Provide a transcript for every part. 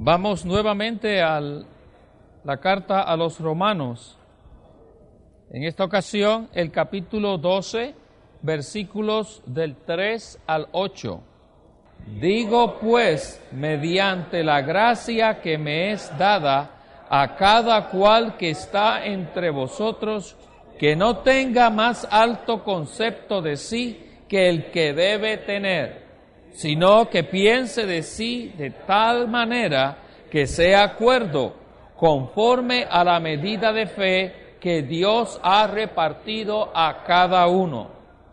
Vamos nuevamente a la carta a los Romanos. En esta ocasión, el capítulo 12, versículos del 3 al 8. Digo pues, mediante la gracia que me es dada, a cada cual que está entre vosotros, que no tenga más alto concepto de sí que el que debe tener, sino que piense de sí de tal manera que sea cuerdo, conforme a la medida de fe que Dios ha repartido a cada uno.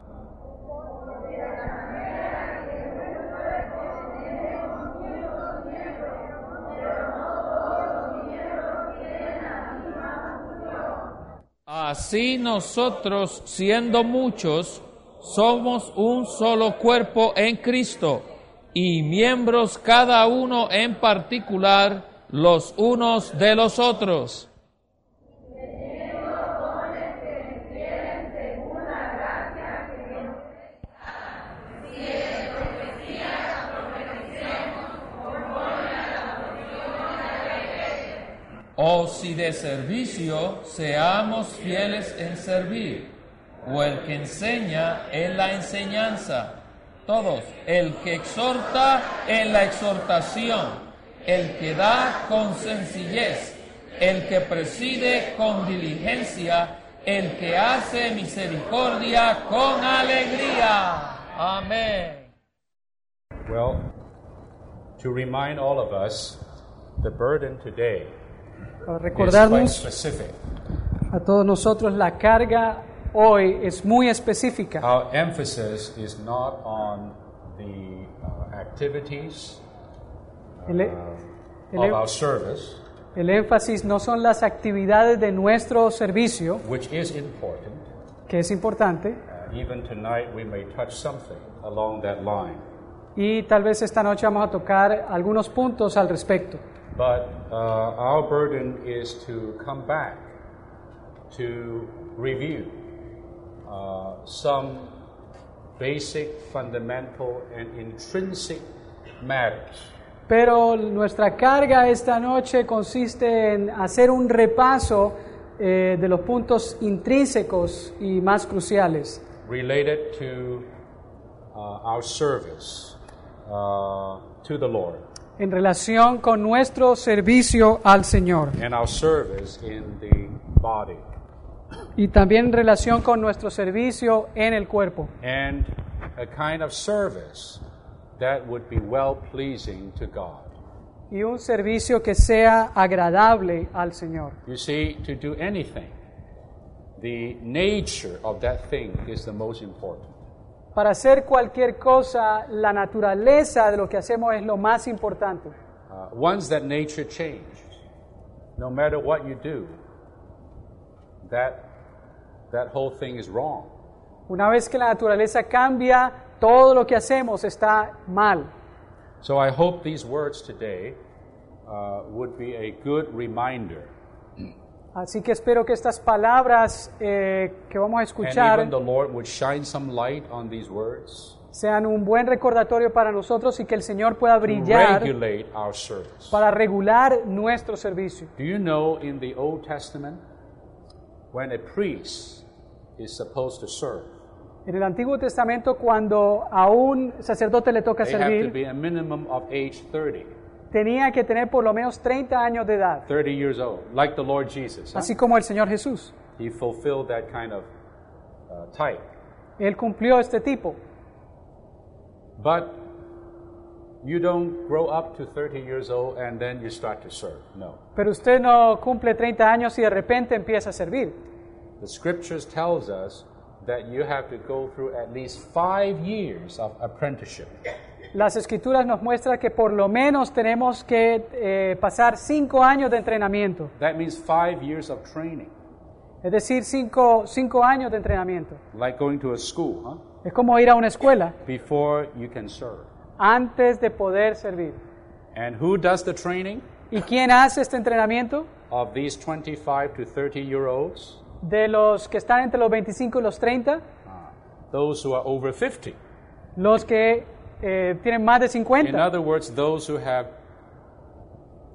Así nosotros, siendo muchos, somos un solo cuerpo en Cristo, y miembros cada uno en particular los unos de los otros. O si de servicio, seamos fieles en servir, o el que enseña en la enseñanza. Todos, el que exhorta en la exhortación, el que da con sencillez, el que preside con diligencia, el que hace misericordia con alegría. Amén. Well, to remind all of us, the burden today Para is quite recordarnos specific. a todos nosotros, la carga hoy es muy específica. Our emphasis is not on the activities El, of el- our service, el énfasis no son las actividades de nuestro servicio, which is important. que es importante, Even tonight we may touch something along that line. y tal vez esta noche vamos a tocar algunos puntos al respecto. But our burden is to come back to review some basic, fundamental, and intrinsic matters Pero nuestra carga esta noche consiste en hacer un repaso de los puntos intrínsecos y más cruciales related to our service to the Lord en relación con nuestro servicio al Señor and our service in the body, y también en relación con nuestro servicio en el cuerpo, and a kind of service that would be well-pleasing to God. y un servicio que sea agradable al Señor. You see, to do anything, the nature of that thing is the most important. Para hacer cualquier cosa, la naturaleza de lo que hacemos es lo más importante. Once that nature changes, no matter what you do, that whole thing is wrong. Una vez que la naturaleza cambia, todo lo que hacemos está mal. So I hope these words today would be a good reminder. Así que espero que estas palabras que vamos a And escuchar even the Lord would shine some light on these words sean un buen recordatorio para nosotros y que el Señor pueda to brillar regulate our service. para regular nuestro servicio. Do you know in the Old Testament, when a priest is supposed to serve, En el Antiguo Testamento, cuando a un sacerdote le toca they have to servir, be a minimum of age 30, tenía que tener por lo menos 30 años de edad, 30 years old, like the Lord Jesus. así como el Señor Jesús. He fulfilled that kind of type. Él cumplió este tipo. But you don't grow up to 30 years old and then you start to serve. No. Pero usted no cumple 30 años y de repente empieza a servir. The scriptures tells us that you have to go through at least 5 years of apprenticeship. Las Escrituras nos muestran que por lo menos tenemos que pasar 5 años de entrenamiento. That means 5 years of training, Es decir, 5 años de entrenamiento. like going to a school, huh? Es como ir a una escuela Before you can serve. antes de poder servir. And who does the training ¿Y quién hace este entrenamiento? of these 25 to 30-year-olds? De los que están entre los 25 y los 30, Those who are over 50. los que tienen más de In 50. other words, those who have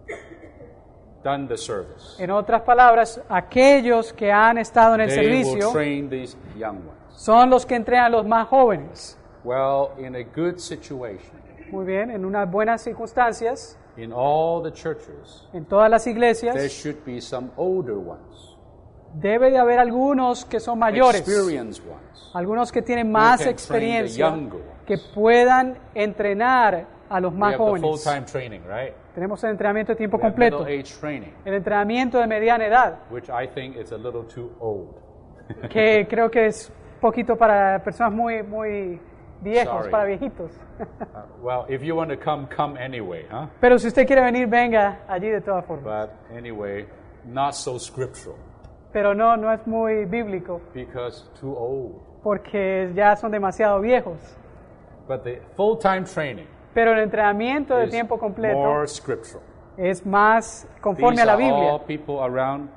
done the service. En otras palabras, aquellos que han estado en el They will servicio train these young ones. son los que entrenan a los más jóvenes. Well, in a good situation, Muy bien, en unas buenas circunstancias, in all the churches, en todas las there iglesias, should be some older ones, debe de haber algunos que son mayores, experienced ones, algunos que tienen más can train the experiencia, younger ones. que puedan entrenar a los We más have the jóvenes. full-time training, right? Tenemos el entrenamiento de tiempo We have completo, middle-age training, el entrenamiento de mediana edad, which I think is a little too old. que creo que es poquito para personas muy viejos, Sorry. para viejitos. Well, if you want to come, come anyway, huh? Pero si usted quiere venir, venga allí de todas formas. But anyway, not so scriptural Pero no es muy bíblico, because too old. porque ya son demasiado viejos. But the full-time training Pero el entrenamiento de is tiempo completo more scriptural. es más conforme These a la are Biblia. all people around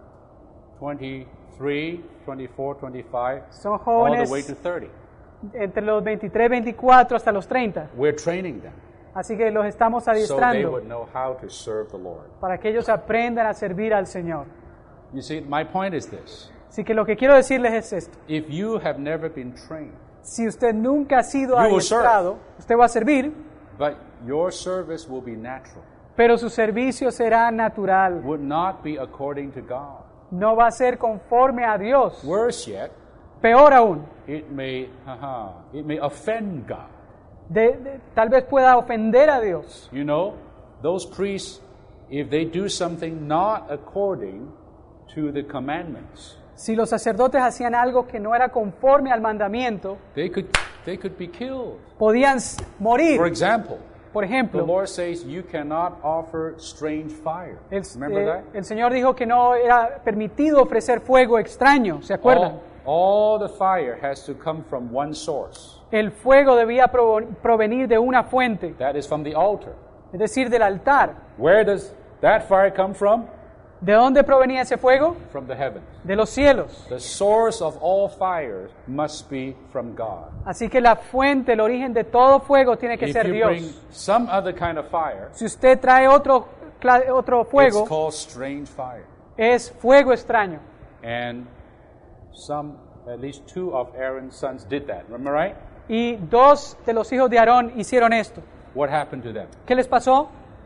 23, 24, 25, Son all the jóvenes way to 30. entre los 23, 24 hasta los 30. We're training them Así que los estamos so they adiestrando would know how to serve the Lord. para que ellos aprendan a servir al Señor. You see, my point is this. Así que lo que quiero decirles es esto. If you have never been trained, Si usted nunca ha sido You will adiestrado, usted va a servir, but your service will be natural, pero su servicio será natural. would not be according to God. No va a ser conforme a Dios. Worse yet, Peor aún, it may offend God. tal vez pueda ofender a Dios. You know, those priests, if they do something not according to the commandments, Si los sacerdotes hacían algo que no era conforme al mandamiento, they could be killed. podían morir. For example, Por the ejemplo, Lord says you cannot offer strange fire. Remember that? el Señor dijo que no era permitido ofrecer fuego extraño, ¿se acuerdan? All the fire has to come from one source. El fuego debía provenir de una fuente, That is from the altar. es decir, del altar. Where does that fire come from? ¿De dónde provenía ese fuego? From the heavens. De los cielos. The source of all fires must be from God. Así que la fuente, el origen de todo fuego tiene que If ser you bring Dios. some other kind of fire, Si usted trae otro it's fuego, called strange fire. es fuego extraño. And at least 2 of Aaron's sons did that. Remember, right? Y 2 de los hijos de Aarón hicieron esto. What happened to them? ¿Qué les pasó?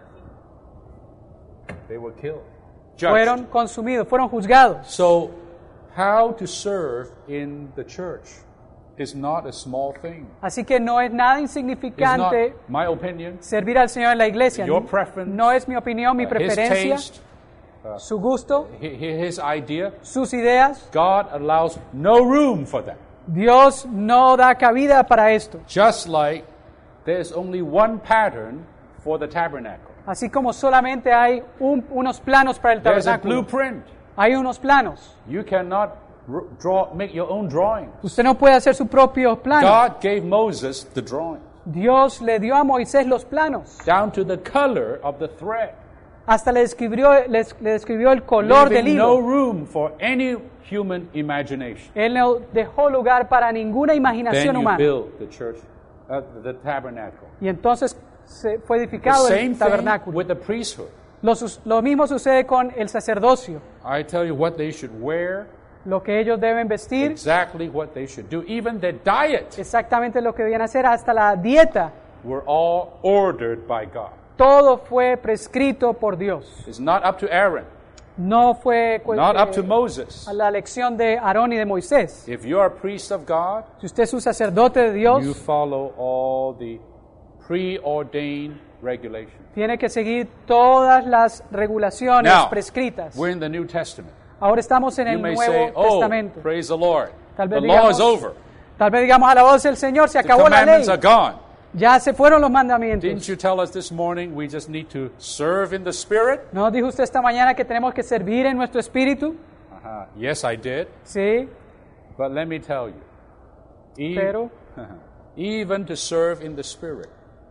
They were killed. Judged. Fueron consumidos, fueron juzgados. So, how to serve in the church is not a small thing. Así que no es nada It's not insignificante my opinion, servir al Señor en la iglesia. your preference, No es mi opinión, mi his preferencia, taste, su gusto, his idea. sus ideas. God allows no room for that. Dios no da cabida para esto. Just like there's only one pattern for the tabernacle. Así como solamente hay unos planos para el There's a tabernáculo. blueprint. Hay unos planos. You cannot make your own drawing. Usted no puede hacer su propio plano. God gave Moses the drawing, Dios le dio a Moisés los planos. down to the color of the thread. Hasta le describió el color del Leaving no hilo. room for any human imagination. Él no dejó lugar para ninguna Then imaginación you humana. build the church, the tabernacle. Y entonces fue The edificado same el thing tabernáculo. with the priesthood. Lo mismo sucede con el sacerdocio. I tell you what they should wear, Lo que ellos deben vestir, exactly what they should do. Even their diet exactamente lo que debían hacer, hasta la dieta. were all ordered by God. Todo fue prescrito por Dios. It's not up to Aaron, No fue not up to Moses. a la elección de Aarón y de Moisés. If you are a priest of God, Si usted es un sacerdote de Dios, you follow all the preordained regulations. tiene que seguir todas las regulaciones Now, prescritas. we're in the New Testament. Ahora estamos en You el may Nuevo say, oh, Testamento. praise the Lord. Tal The vez law is digamos- over. Tal vez digamos a la voz del Señor, se The acabó la ley. commandments are gone. Ya se fueron los Didn't mandamientos. you tell us this morning we just need to serve in the Spirit? ¿No dijo usted esta mañana que tenemos que servir en nuestro espíritu? Yes, I did. Sí, But let me tell you, pero even to serve in the Spirit,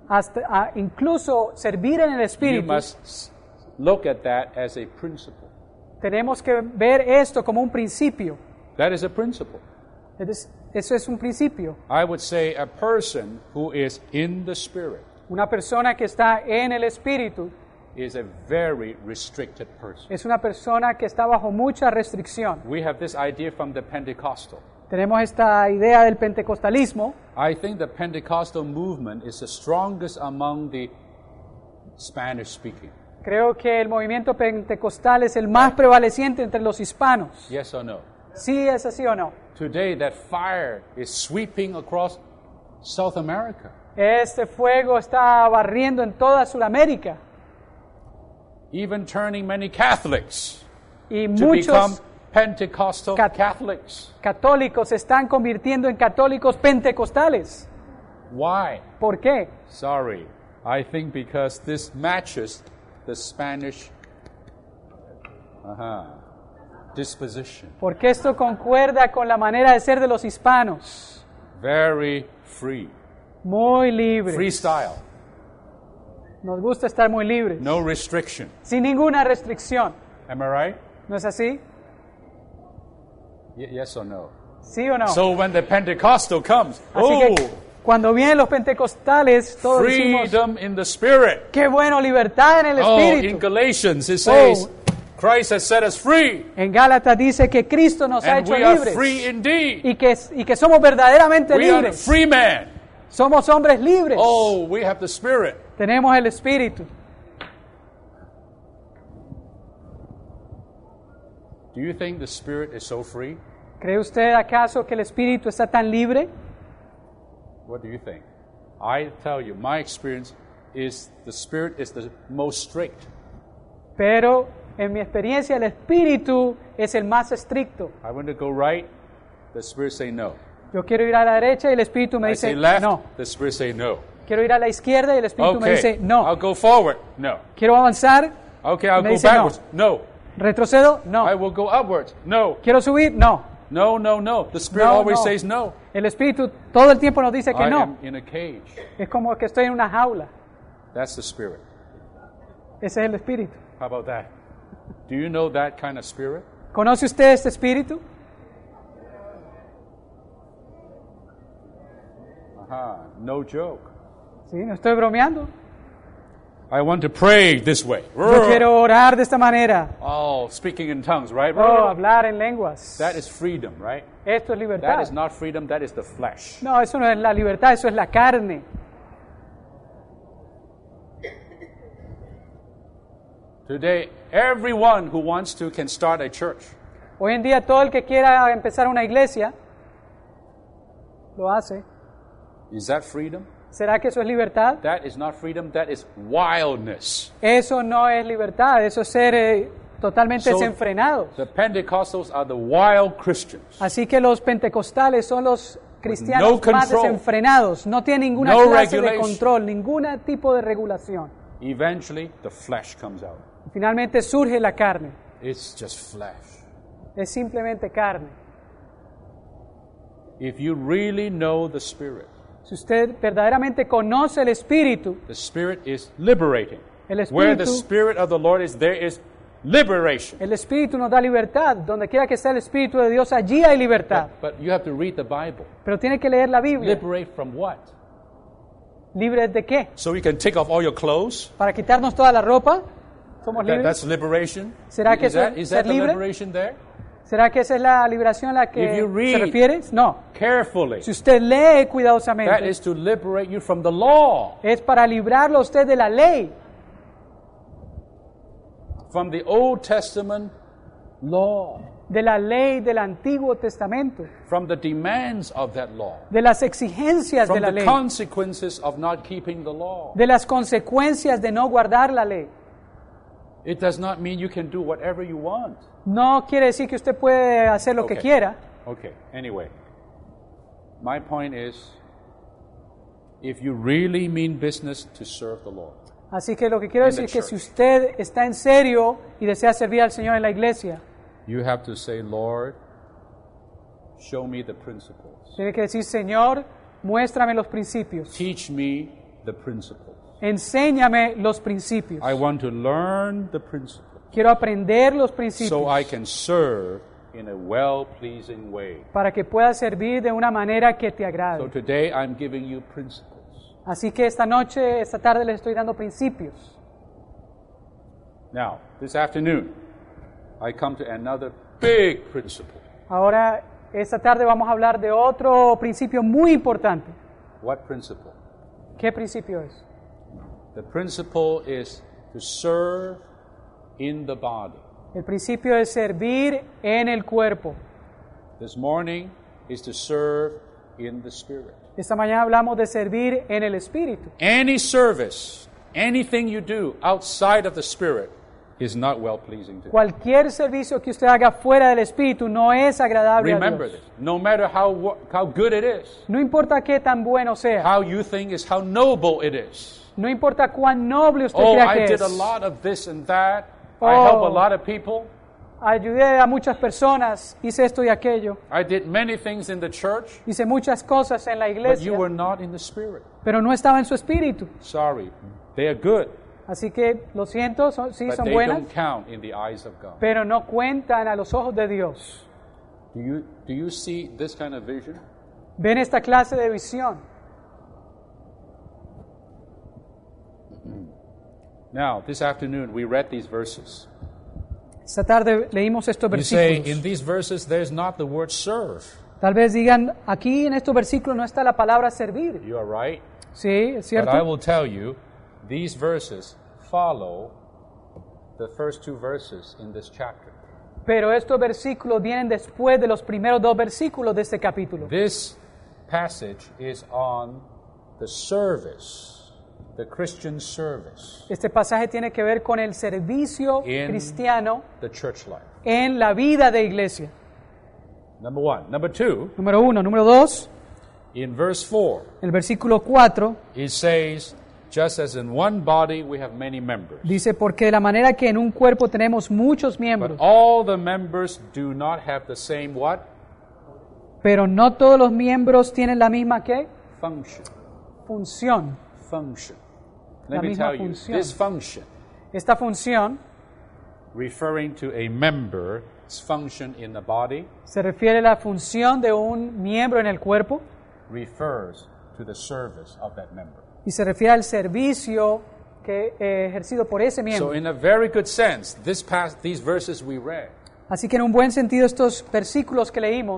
incluso servir en el you espíritu, must look at that as a principle. tenemos que ver esto como un principio. That is a principle. Eso es un principio. I would say a person who is in the Spirit Una persona que está en el espíritu is a very restricted person. Es una persona que está bajo mucha restricción. We have this idea from the Pentecostal. Tenemos esta idea del pentecostalismo. I think the Pentecostal movement is the strongest among the Spanish speaking. Creo que el movimiento pentecostal es el más prevaleciente entre los hispanos. Yes or no? ¿Sí es así o no? Today that fire is sweeping across South America. Este fuego está barriendo en toda Sudamérica. Even turning many Catholics Y to become muchos Pentecostal Catholics. católicos se están convirtiendo en católicos pentecostales. Why? ¿Por qué? Sorry. I think because this matches the Spanish disposition. Porque esto concuerda con la manera de ser de los hispanos. Very free. Muy libres. Freestyle. Nos gusta estar muy libres. No restriction. Sin ninguna restricción. Am I right? ¿No es así? Yes or no? ¿Sí o no? So when the Pentecostal comes, Así que cuando vienen los pentecostales, todos decimos, freedom in the Spirit. qué bueno, libertad en el Oh, in Espíritu. Galatians it says, Christ has set us free, En Gálatas dice que Cristo nos ha and hecho we are libres free indeed. y que somos verdaderamente We are libres. free man. Somos hombres libres. Oh, we have the Spirit. Tenemos el Espíritu. Do you think the Spirit is so free? ¿Cree usted acaso que el Espíritu está tan libre? What do you think? I tell you, my experience is the Spirit is the most strict. Pero en mi experiencia el Espíritu es el más estricto. I want to go right, the Spirit say no. Yo quiero ir a la derecha y el Espíritu me I dice say left, no. the Spirit say no. Quiero ir a la izquierda y el Espíritu me dice Okay, no. I'll go forward. No. Quiero avanzar. Okay, I'll Me go dice no. backwards. No. Retrocedo. No. I will go upwards. No. Quiero subir. No. No, no, no. The Spirit No, always no. says no. El Espíritu todo el tiempo nos dice que I no. am in a cage. Es como que estoy en una jaula. That's the Spirit. Ese es el Espíritu. How about that? Do you know that kind of spirit? ¿Conoce usted este Espíritu? No joke. Sí, no estoy bromeando. I want to pray this way. Yo quiero orar de esta manera. Oh, speaking in tongues, right? Oh, hablar en lenguas. That is freedom, right? Esto es That libertad. is not freedom, that is the flesh. No, eso no es la libertad, eso es la carne. Today, everyone who wants to can start a church. Hoy en día todo el que quiera empezar una iglesia lo hace. Is that freedom? ¿Será que eso es libertad? That is not freedom, that is wildness. Eso no es libertad, eso es ser totalmente So, desenfrenados. The Pentecostals are the wild Christians. Así que los pentecostales son los cristianos No más control. desenfrenados, no tienen ninguna No clase de regulation. control, ningún tipo de regulación. Eventually, the flesh comes out. Finalmente surge la carne, It's just flesh. es simplemente carne. If you really know the Spirit, Si usted verdaderamente conoce el Espíritu, the Spirit is liberating. el Where the Espíritu, Spirit of the Lord is, there is liberation. el Espíritu nos da libertad. Donde quiera que esté el Espíritu de Dios, allí hay libertad. But you have to read the Bible. Pero tiene que leer la Biblia. Liberate from what? ¿Libres de qué? So you can take off all your clothes? ¿Para quitarnos toda la ropa? ¿Somos libres? That's liberation? ¿Será que is eso that, es is ser that the libre? liberation there? ¿Será que esa es la liberación a la If que you se read- refiere? No. Carefully. Si usted lee That cuidadosamente, is to liberate you from the law, es para librarlo a usted de la ley, from the Old Testament law, de la ley del Antiguo Testamento, from the demands of that law, de las exigencias de from la the ley, consequences of not keeping the law. de las consecuencias de no guardar la ley. It does not mean you can do whatever you want. No quiere decir que usted puede hacer lo que Okay. quiera. Okay, anyway. My point is, if you really mean business to serve the Lord, Así que lo que quiero In the decir es que si church. usted está en serio y desea servir al Señor en la iglesia, you have to say, Lord, show me the principles. tiene que decir, Señor, muéstrame los principios, Teach me the principles. enséñame los principios. I want to learn the principles Quiero aprender los principios so I can serve in a well-pleasing way. para que pueda servir de una manera que te So agrade. today I'm giving you principles. Así que esta noche, esta tarde les estoy dando principios. Now, this afternoon, I come to another big principle. Ahora, esta tarde vamos a hablar de otro principio muy importante. What principle? ¿Qué principio es? The principle is to serve in the body. El principio es servir en el cuerpo. This morning is to serve in the Spirit. Esta mañana hablamos de servir en el Espíritu. Any service, anything you do outside of the Spirit is not well-pleasing to God. Cualquier servicio que usted haga fuera del Espíritu no es agradable a Remember Dios. this. No matter how good it is, No importa qué tan bueno sea. how you think is how noble it is. No importa cuán noble usted Oh, crea I que did a es. lot of this and that. I Oh. help a lot of people. Ayudé a muchas personas, hice esto y aquello, I did many things in the church, hice muchas cosas en la but iglesia, you were not in the Spirit. pero no estaba en su espíritu. Sorry. They are good, Así que lo siento, sí but son they buenas, don't count in the eyes of God. pero no cuentan a los ojos de Dios. Do you see this kind of vision? Ven esta clase de visión. Now, this afternoon, we read these verses. Esta tarde leímos estos You say, in versículos. these verses, there's not the word serve. Tal vez digan, aquí en estos versículos no está la palabra servir. You are right. Sí, es But cierto. I will tell you, these verses follow the first two verses in this chapter. Pero estos versículos vienen después de los primeros dos versículos de este capítulo. This passage is on the service, the Christian service, Este pasaje tiene que ver con el servicio In- cristiano the church life. en la vida de iglesia. Number one. Number two, Número uno. Número dos, in verse 4, el versículo 4 it says, just as in one body we have many members, dice, porque de la manera que en un cuerpo tenemos muchos but miembros, all the members do not have the same what? pero no todos los miembros tienen la misma ¿qué? Function. Función. Function. La Let me misma tell you, función. this function, Esta función referring to a member's function in the body, se refiere a la función de un miembro en el cuerpo refers to the service of that member. y se refiere al servicio que ejercido por ese So miembro. in a very good sense, these verses we read Así que en un buen sentido estos versículos que leímos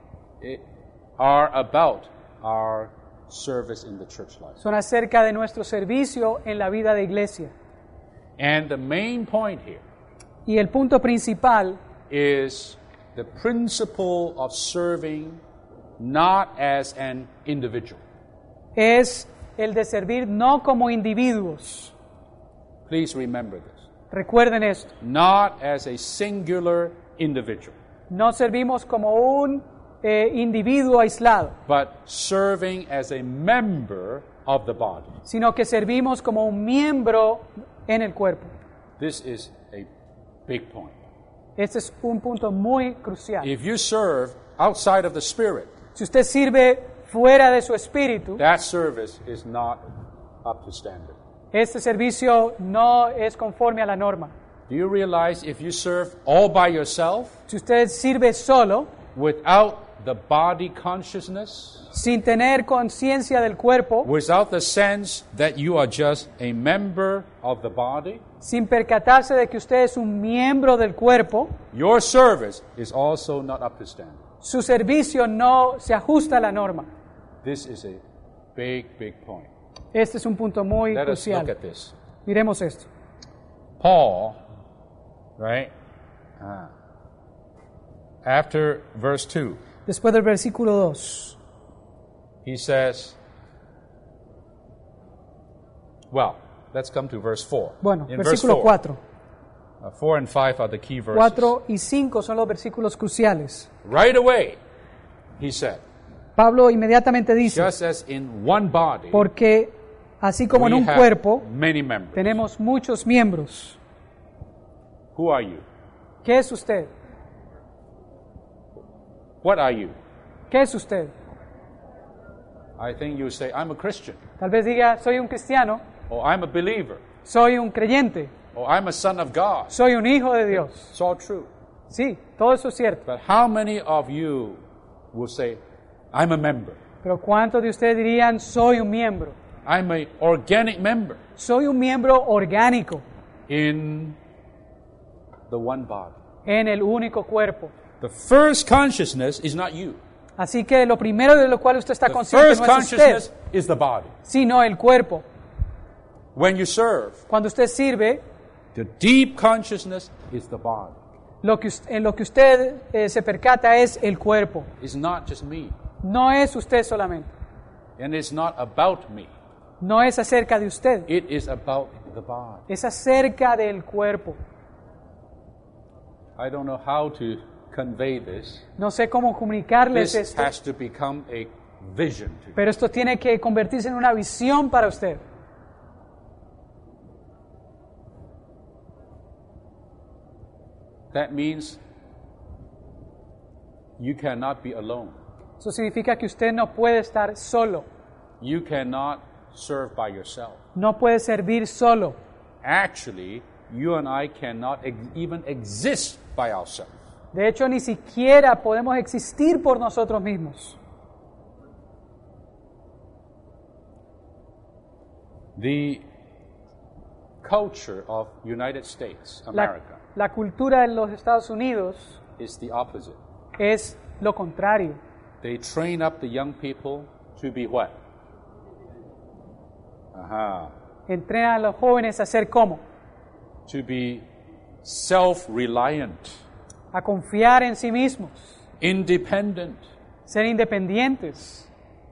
are about our service in the church life. son acerca de nuestro servicio en la vida de iglesia. And the main point here Y el punto principal is the principle of serving not as an individual. es el de servir no como individuos. Please remember this. Recuerden esto, Not as a singular individual, no servimos como un individuo aislado, but serving as a member of the body. sino que servimos como un miembro en el cuerpo. This is a big point. Este es un punto muy crucial. If you serve outside of the Spirit, Si usted sirve fuera de su espíritu, that service is not up to standard. este servicio no es conforme a la norma. Do you realize if you serve all by yourself, Si usted sirve solo, without the body consciousness, sin tener conciencia del cuerpo, without the sense that you are just a member of the body, sin percatarse de que usted es un miembro del cuerpo, your service is also not up to standard. su servicio no se ajusta a la norma. This is a big, big point. Este es un punto muy Let us look crucial. at this. Miremos esto. Paul, right? After verse 2, Después del versículo 2. he says, well, let's come to verse 4. Bueno, In verse versículo 4. 4 and 5 are the key verses. 4 y 5 son los versículos cruciales. Right away, he said, Pablo inmediatamente dice, just as in one body, porque así como en we un have cuerpo many members. tenemos muchos miembros. Who are you? ¿Qué es usted? What are you? ¿Qué es usted? I think you say, I'm a Christian, Tal vez diga, soy un cristiano, or I'm a believer, soy un creyente, or I'm a son of God. soy un hijo de Dios. It's all true. Sí, todo eso es cierto. But how many of you will say, I'm a member? Pero ¿cuántos de ustedes dirían, soy un miembro? I'm an organic member Soy un miembro orgánico in the one body. en el único cuerpo. The first consciousness is not you. Así que lo primero de lo cual usted está The consciente first no es usted, consciousness is the body. sino el cuerpo. When you serve, Cuando usted sirve, the deep consciousness is the body. en lo que usted se percata es el cuerpo. It's not just me, No es usted solamente. and it's not about me. No es acerca de usted. It is about the body. Es acerca del cuerpo. I don't know how to convey this. No sé cómo comunicarles This esto, has to become a vision to you. pero esto tiene que convertirse en una visión para usted. That means you cannot be alone. Eso significa que usted no puede estar solo. You cannot serve by yourself. No puede servir solo. Actually, you and I cannot even exist by ourselves. De hecho, ni siquiera podemos existir por nosotros mismos. The culture of United States, America, La cultura de los Estados Unidos is the opposite. es lo contrario. They train up the young people to be what? Entrenan a los jóvenes a ser como, To be self-reliant, a confiar en sí mismos, independent. ser independientes.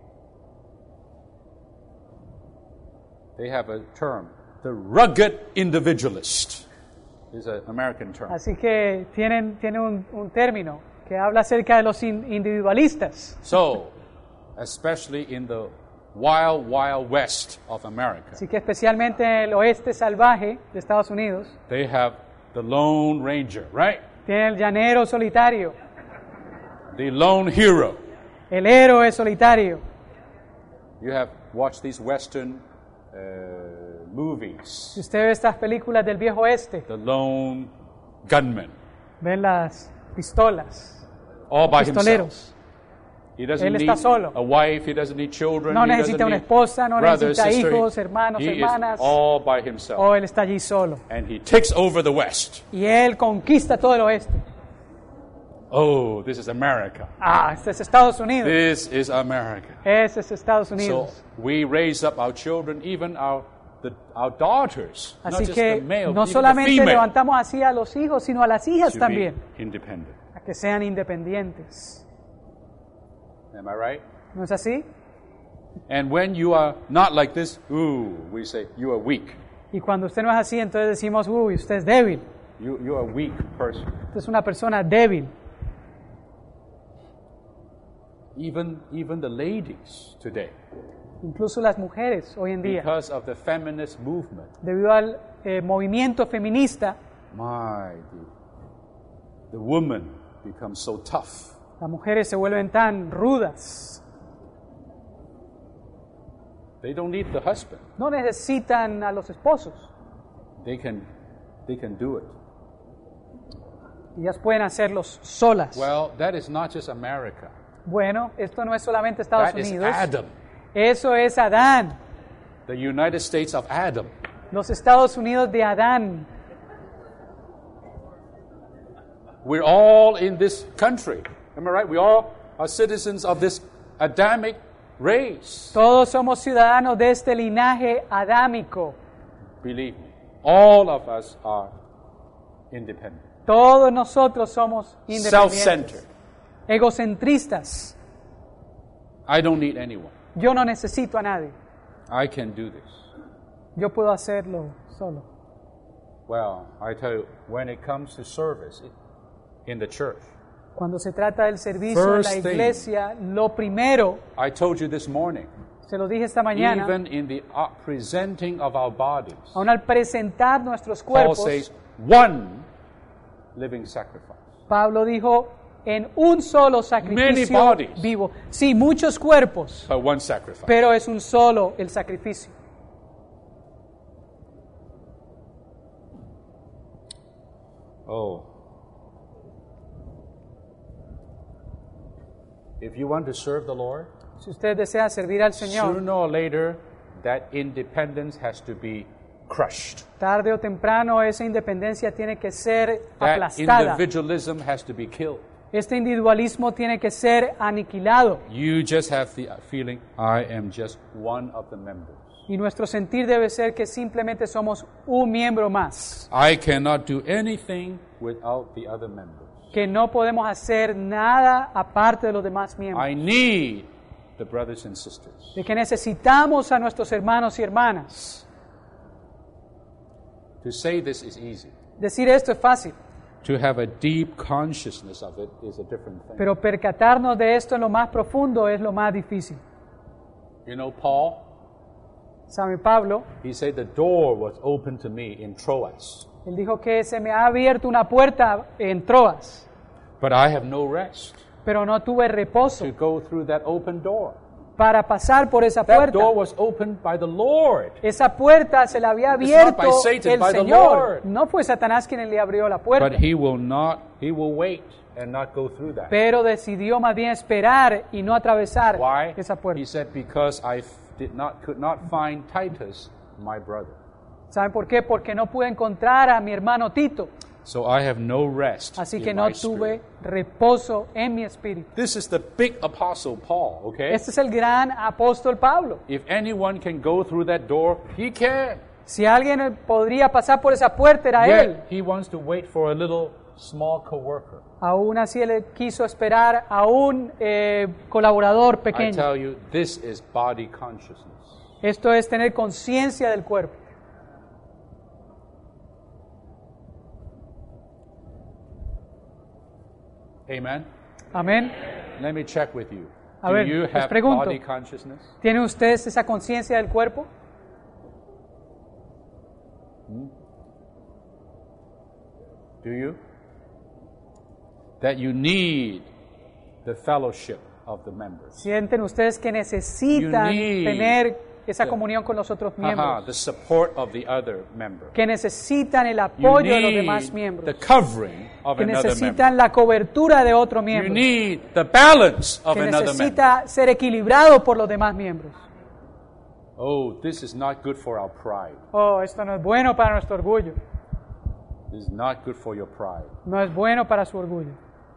They have a term, the rugged individualist. Is an American term. Así que tienen un término que habla acerca de los individualistas. So, especially in the wild, wild west of America, Así que especialmente en el oeste salvaje de Estados Unidos, they have the Lone Ranger, right? tienen el llanero solitario, The lone hero. el héroe solitario. You have watched these Western movies. Si usted ve estas películas del viejo oeste, The lone gunman, ven las pistolas, all by himself. pistoleros. He doesn't Él need está solo. a wife, he doesn't need children, No he doesn't necesita una need esposa, no brothers, necesita sister. hijos, hermanos, He hermanas. is all by himself. O él está allí solo. And he takes over the West. Y él conquista todo el oeste. Oh, this is America. Este es Estados Unidos. This is America. Ese es Estados So Unidos. we raise up our children, even our daughters, not Así just que the male, no even the solamente female, levantamos así a los hijos, sino a las hijas to también, be independent. a que sean independientes. Am I right? ¿No es así? And when you are not like this, we say you are weak. Y cuando usted no es así, entonces decimos, uy, usted es débil. You are a weak person. Usted es una persona débil. Even the ladies today, Incluso las mujeres hoy en día, because of the feminist movement, debido al movimiento feminista, the woman becomes so tough. las mujeres se vuelven tan rudas. They don't need the husband. No necesitan a los esposos. They can do it. Ellas pueden hacerlos solas. Well, that is not just America. Bueno, esto no es solamente Estados That is Unidos. Adam, Eso es Adán. the United States of Adam. Los Estados Unidos de Adán. We're all in this country. Am I right? We all are citizens of this Adamic race. Todos somos ciudadanos de este linaje adámico. Believe me, all of us are independent. Todos nosotros somos independientes. Self-centered. Egocentristas. I don't need anyone. Yo no necesito a nadie. I can do this. Yo puedo hacerlo solo. Well, I tell you, when it comes to service in the church, Cuando se trata del servicio en la First thing. iglesia, lo primero, I told you this morning, se lo dije esta mañana, even in the presenting of our bodies, aún al presentar nuestros Paul cuerpos, says, one living sacrifice. Pablo dijo, en un solo Many sacrificio bodies. vivo. Sí, muchos cuerpos, But one sacrifice. pero es un solo el sacrificio. Oh. If you want to serve the Lord, Si usted desea servir al Señor, sooner or later, that independence has to be crushed. Tarde o temprano esa independencia tiene que ser That aplastada. individualism has to be killed. Este individualismo tiene que ser aniquilado. You just have the feeling, I am just one of the members. Y nuestro sentir debe ser que simplemente somos un miembro más. I cannot do anything without the other members. Que no podemos hacer nada aparte de los demás miembros. I need the brothers and sisters. De que necesitamos a nuestros hermanos y hermanas. To say this is easy. Decir esto es fácil, To have a deep consciousness of it is a different thing. pero percatarnos de esto en lo más profundo es lo más difícil. You know, Paul, ¿Sabe Pablo? he said the door was open to me in Troas, Él dijo que se me ha abierto una puerta en Troas, but I have no rest pero no tuve reposo to go through that open door. para pasar por esa That puerta. door was opened by the Lord. Esa puerta se la había It's not by abierto Satan, el by the Señor. Lord. No fue Satanás quien le abrió la puerta, But he will wait and not go through that. pero decidió más bien esperar y no atravesar Why? esa puerta. He said, because I could not find Titus, my brother. ¿Saben por qué? Porque no pude encontrar a mi hermano Tito, So I have no rest así in que no my tuve spirit. reposo en mi espíritu. This is the big apostle Paul, okay? Este es el gran apóstol Pablo. If anyone can go through that door, he can. Si alguien podría pasar por esa puerta era él. Yet he wants to wait for a little small coworker. Aún así él quiso esperar a un colaborador I pequeño. tell you, this is body consciousness. Esto es tener conciencia del cuerpo. Amen. Amén. Let me check with you. A Do ver, you les have pregunto. body consciousness? ¿Tienen ustedes esa conciencia del cuerpo? Do you? That you need the fellowship of the members. ¿Sienten ustedes que necesitan You need tener esa the- comunión con los otros The miembros? support of the other member. Que necesitan el You apoyo de los need demás the miembros. covering of Que another member. necesitan la cobertura de otro You miembro. need the balance of Que another member. necesita ser equilibrado por los demás miembros. Oh, this is not good for our pride. Oh, esto no es bueno para nuestro orgullo. This is not good for your pride. No es bueno para su orgullo.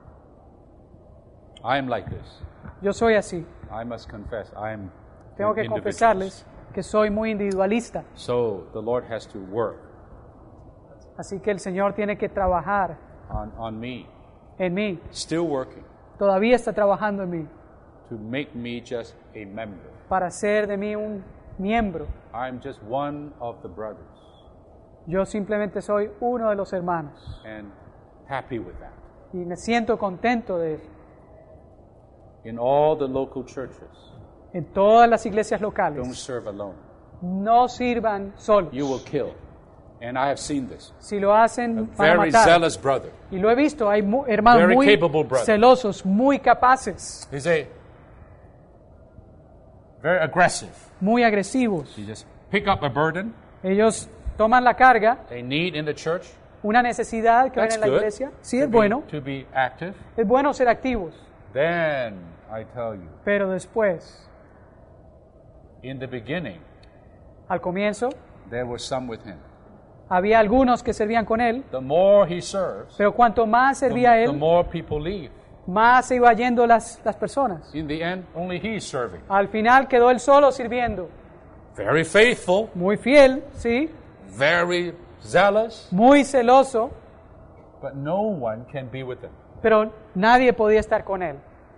I am like this. Yo soy así. I must confess, I am Tengo que individualist. confesarles que soy muy individualista. So the Lord has to work Así que el Señor tiene que trabajar on me, en mí. still working, Todavía está trabajando en mí to make me just a member. para hacer de mí un miembro. I am just one of the brothers Yo simplemente soy uno de los hermanos and happy with that. y me siento contento de él. In all the local churches, En todas las iglesias don't locales, serve alone. no sirvan solos. You will kill. And I have seen this. Si lo hacen, A van a very matar. zealous brother. Y lo he visto, hay hermanos Very muy capable brother. celosos, muy capaces, He's very aggressive. muy agresivos. You just pick up a burden, Ellos toman la carga, a need in the church. una necesidad que ven That's en la good. iglesia. Sí, To es be- bueno. To be active. Es bueno ser activos, Then, I tell you, pero después, in the beginning, al comienzo, there were some with him. había algunos que servían con él, The more he serves, pero cuanto más servía the él, more people leave. más se iba yendo las personas. In the end, only he's serving. Al final quedó él solo sirviendo. Very faithful, Muy fiel, sí, very zealous, muy celoso, but no one can be with him. pero nadie podía estar con él.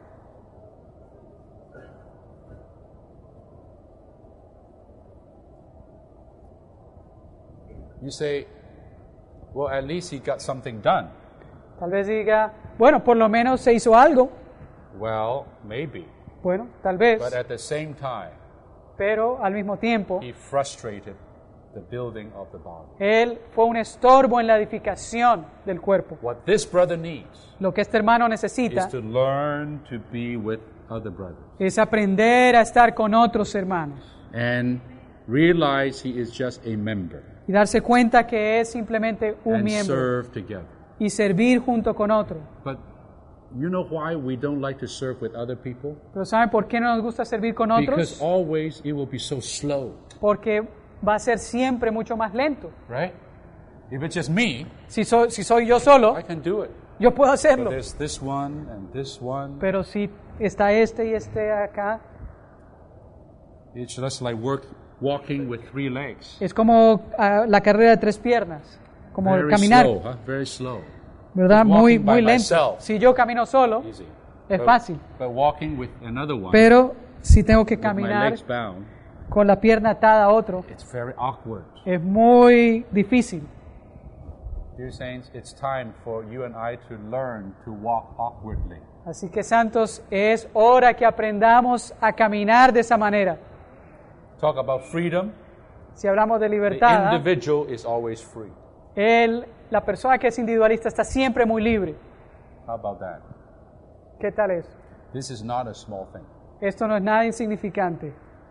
You say, well, at least he got something done. Tal vez diga, bueno, por lo menos se hizo algo. Well, maybe. Bueno, tal vez, But at the same time, pero al mismo tiempo, he frustrated the building of the body. él fue un estorbo en la edificación del cuerpo. What this brother needs Lo que este hermano is necesita to learn to be with other brothers es aprender a estar con otros hermanos and realize he is just a member y darse cuenta que es simplemente un and miembro serve together. y servir junto con otro. But you know why we don't like to serve with other people? Pero ¿saben por qué no nos gusta servir con otros? Because always it will be so slow. Porque va a ser siempre mucho más lento. right? If it's just me, Si soy yo solo, I can do it. yo puedo But hacerlo. there's this one and this one. Pero si está este y este acá, It's just like walking with 3 legs. es como la carrera de 3 piernas, como Very caminar, slow, huh? Very slow. ¿verdad? Walking Muy by lento. myself. Si yo camino solo, Easy. es fácil. But walking with another one, Pero si tengo que with my caminar legs bound, con la pierna atada a otro, it's very awkward. es muy difícil. Dear saints, it's time for you and I to learn to walk awkwardly. Así que, santos, es hora que aprendamos a caminar de esa manera. Talk about freedom. Si hablamos de The libertad, individual is always free. la persona que es individualista está siempre muy libre. How about that? ¿Qué tal es? This is not a small thing. Esto no es nada insignificante.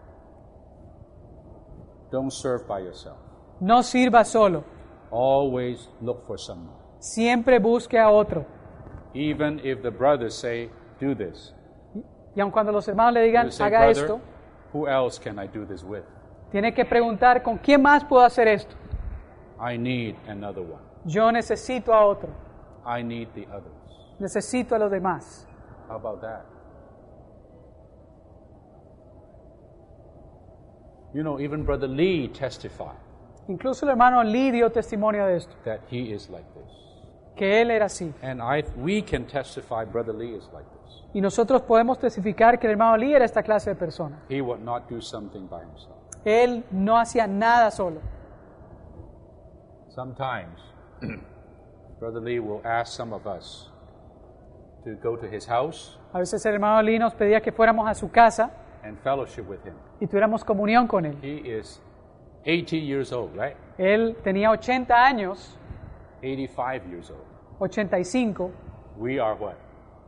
Don't serve by yourself. No sirva solo. Always look for someone. Siempre busque a otro. Even if the brothers say, do this. Y aun cuando los hermanos le digan, You say, haga brother, esto, who else can I do this with? tiene que preguntar, ¿con quién más puedo hacer esto? I need another one. Yo necesito a otro. I need the others. Necesito a los demás. How about that? You know, even Brother Lee testified Incluso el hermano Lee dio testimonio de esto, that he is like this. que él era así. And we can testify Brother Lee is like this. Y nosotros podemos testificar que el hermano Lee era esta clase de persona. He would not do something by himself. Él no hacía nada solo. Sometimes, Brother Lee will ask some of us to go to his house A veces el hermano Lee nos pedía que fuéramos a su casa and fellowship with him. y tuviéramos comunión con él. He is 80 years old, right? Él tenía 80 años, 85 years old. 85, We are what?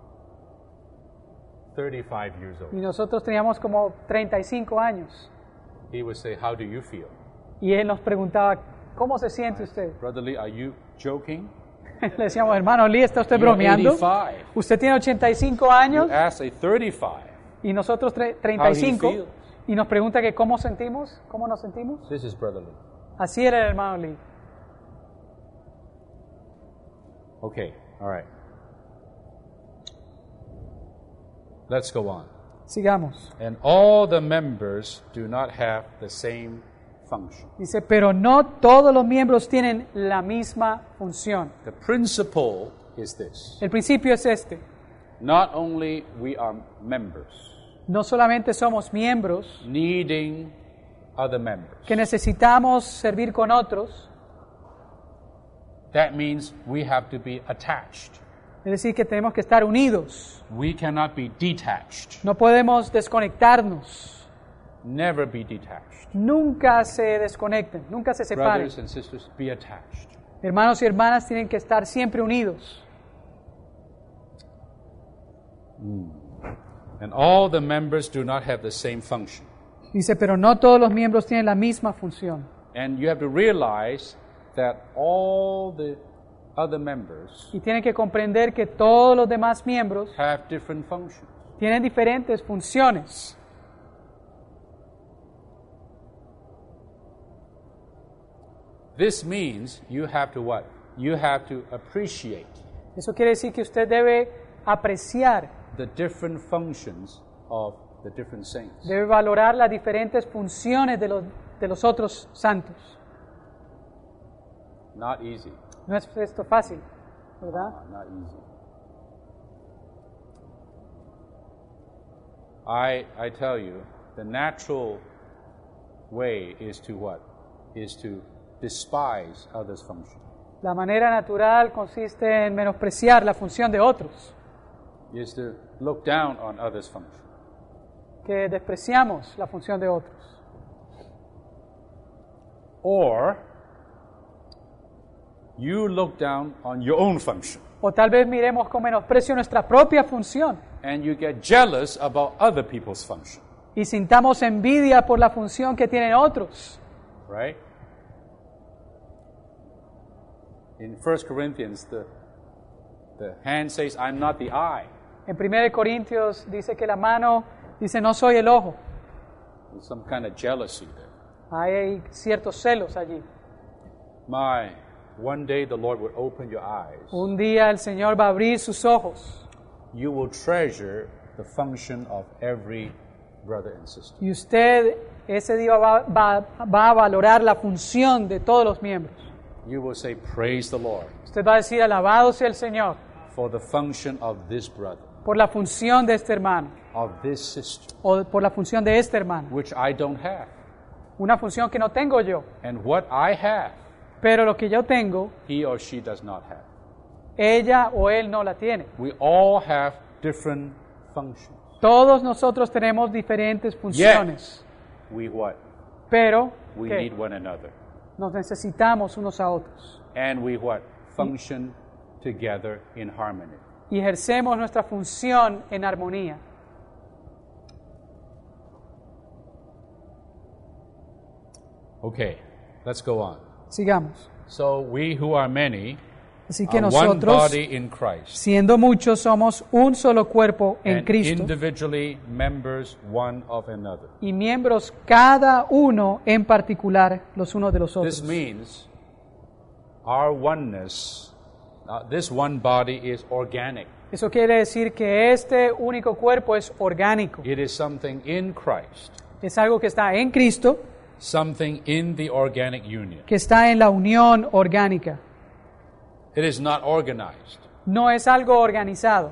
35 years y old. nosotros teníamos como 35 años. He would say, how do you feel? Y él nos preguntaba, ¿cómo se siente usted? Brother Lee, are you joking? Le decíamos, hermano Lee, ¿está usted You're bromeando? 85. Usted tiene 85 You años ask a 35. y nosotros How he 35 feels. y nos pregunta que cómo sentimos, cómo nos sentimos. This is Brother Lee. Así era el hermano Lee. Okay, all right. Let's go on. Sigamos. And all the members do not have the same function. Dice, pero no todos los miembros tienen la misma función. The principle is this. El principio es este. Not only we are members, No solamente somos miembros needing other members. que necesitamos servir con otros, That means we have to be attached. es decir, que tenemos que estar unidos. We cannot be detached. No podemos desconectarnos. Never be detached. Nunca se desconecten, nunca se separen. Brothers and sisters, be attached. Hermanos y hermanas tienen que estar siempre unidos. And all the members do not have the same function. Dice, pero no todos los miembros tienen la misma función. And you have to realize that all the other members Y tienen que comprender que todos los demás miembros have different functions. tienen diferentes funciones. This means you have to what? You have to appreciate Eso quiere decir que usted debe apreciar, the different functions of the different saints. debe valorar las diferentes funciones de los otros santos. Not easy. No es esto fácil, ¿verdad? Not easy. I tell you, the natural way is to what? Is to despise others' function. La manera natural consiste en menospreciar la función de otros, Is to look down on others' function. que despreciamos la función de otros. Or you look down on your own function O tal vez miremos con menosprecio nuestra propia función and you get jealous about other people's function, y sintamos envidia por la función que tienen otros. right? In 1 Corinthians, the hand says, I'm not the eye. En 1 Corintios dice que la mano dice, no soy el ojo. There's some kind of jealousy there. Hay ciertos celos allí. One day the Lord will open your eyes. Un día el Señor va a abrir sus ojos You will treasure the function of every brother and sister. y usted ese día va a valorar la función de todos los miembros. You will say, praise the Lord Usted va a decir, alabado sea el Señor for the function of this brother, por la función de este hermano of this sister, o por la función de este hermano. which I don't have. Una función que no tengo yo, And what I have, pero lo que yo tengo, he or she does not have. ella o él no la tiene. We all have different functions. Todos nosotros tenemos diferentes funciones, We what? pero We ¿qué? need one another. Nos necesitamos unos a otros And we what? Function together in harmony. y ejercemos nuestra función en armonía. Okay, let's go on. Sigamos. So we who are many Así que are one nosotros, body in Christ, siendo muchos, somos un solo cuerpo en and Cristo individually members one of another. y miembros cada uno en particular los unos de los This otros. means our oneness, this one body is organic. Eso quiere decir que este único cuerpo es orgánico. It is something in Christ, Es algo que está en Cristo, something in the organic union. que está en la unión orgánica. It is not organized. No es algo organizado.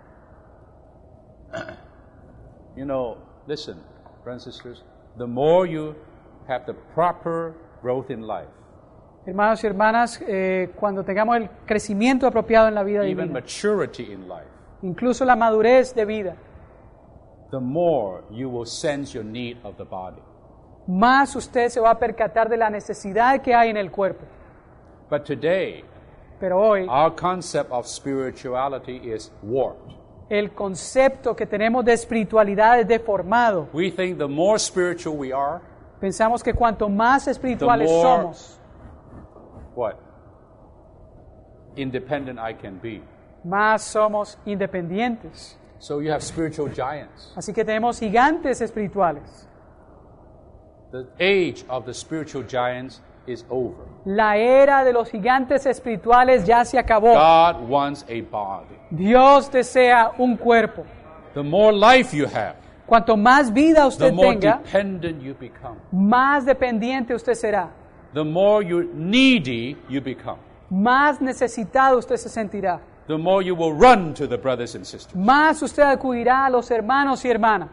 You know, listen, brothers and sisters, the more you have the proper growth in life, Hermanos y hermanas, cuando tengamos el crecimiento apropiado en la vida even divina, maturity in life, incluso la madurez de vida, the more you will sense your need of the body. más usted se va a percatar de la necesidad que hay en el cuerpo. But today, Pero hoy, our concept of spirituality is warped. el concepto que tenemos de espiritualidad es deformado. We think the more spiritual we are, Pensamos que cuanto más espirituales The more- somos, what? Independent I can be. más somos independientes. So you have spiritual giants. Así que tenemos gigantes espirituales. The age of the spiritual giants is over. La era de los gigantes espirituales ya se acabó. God wants a body. Dios desea un cuerpo. The more life you have, Cuanto más vida the usted more tenga, dependent you become. más dependiente usted será. The more needy you become. Más necesitado usted se sentirá. The more you will run to the brothers and sisters. Más usted acudirá a los hermanos y hermanas.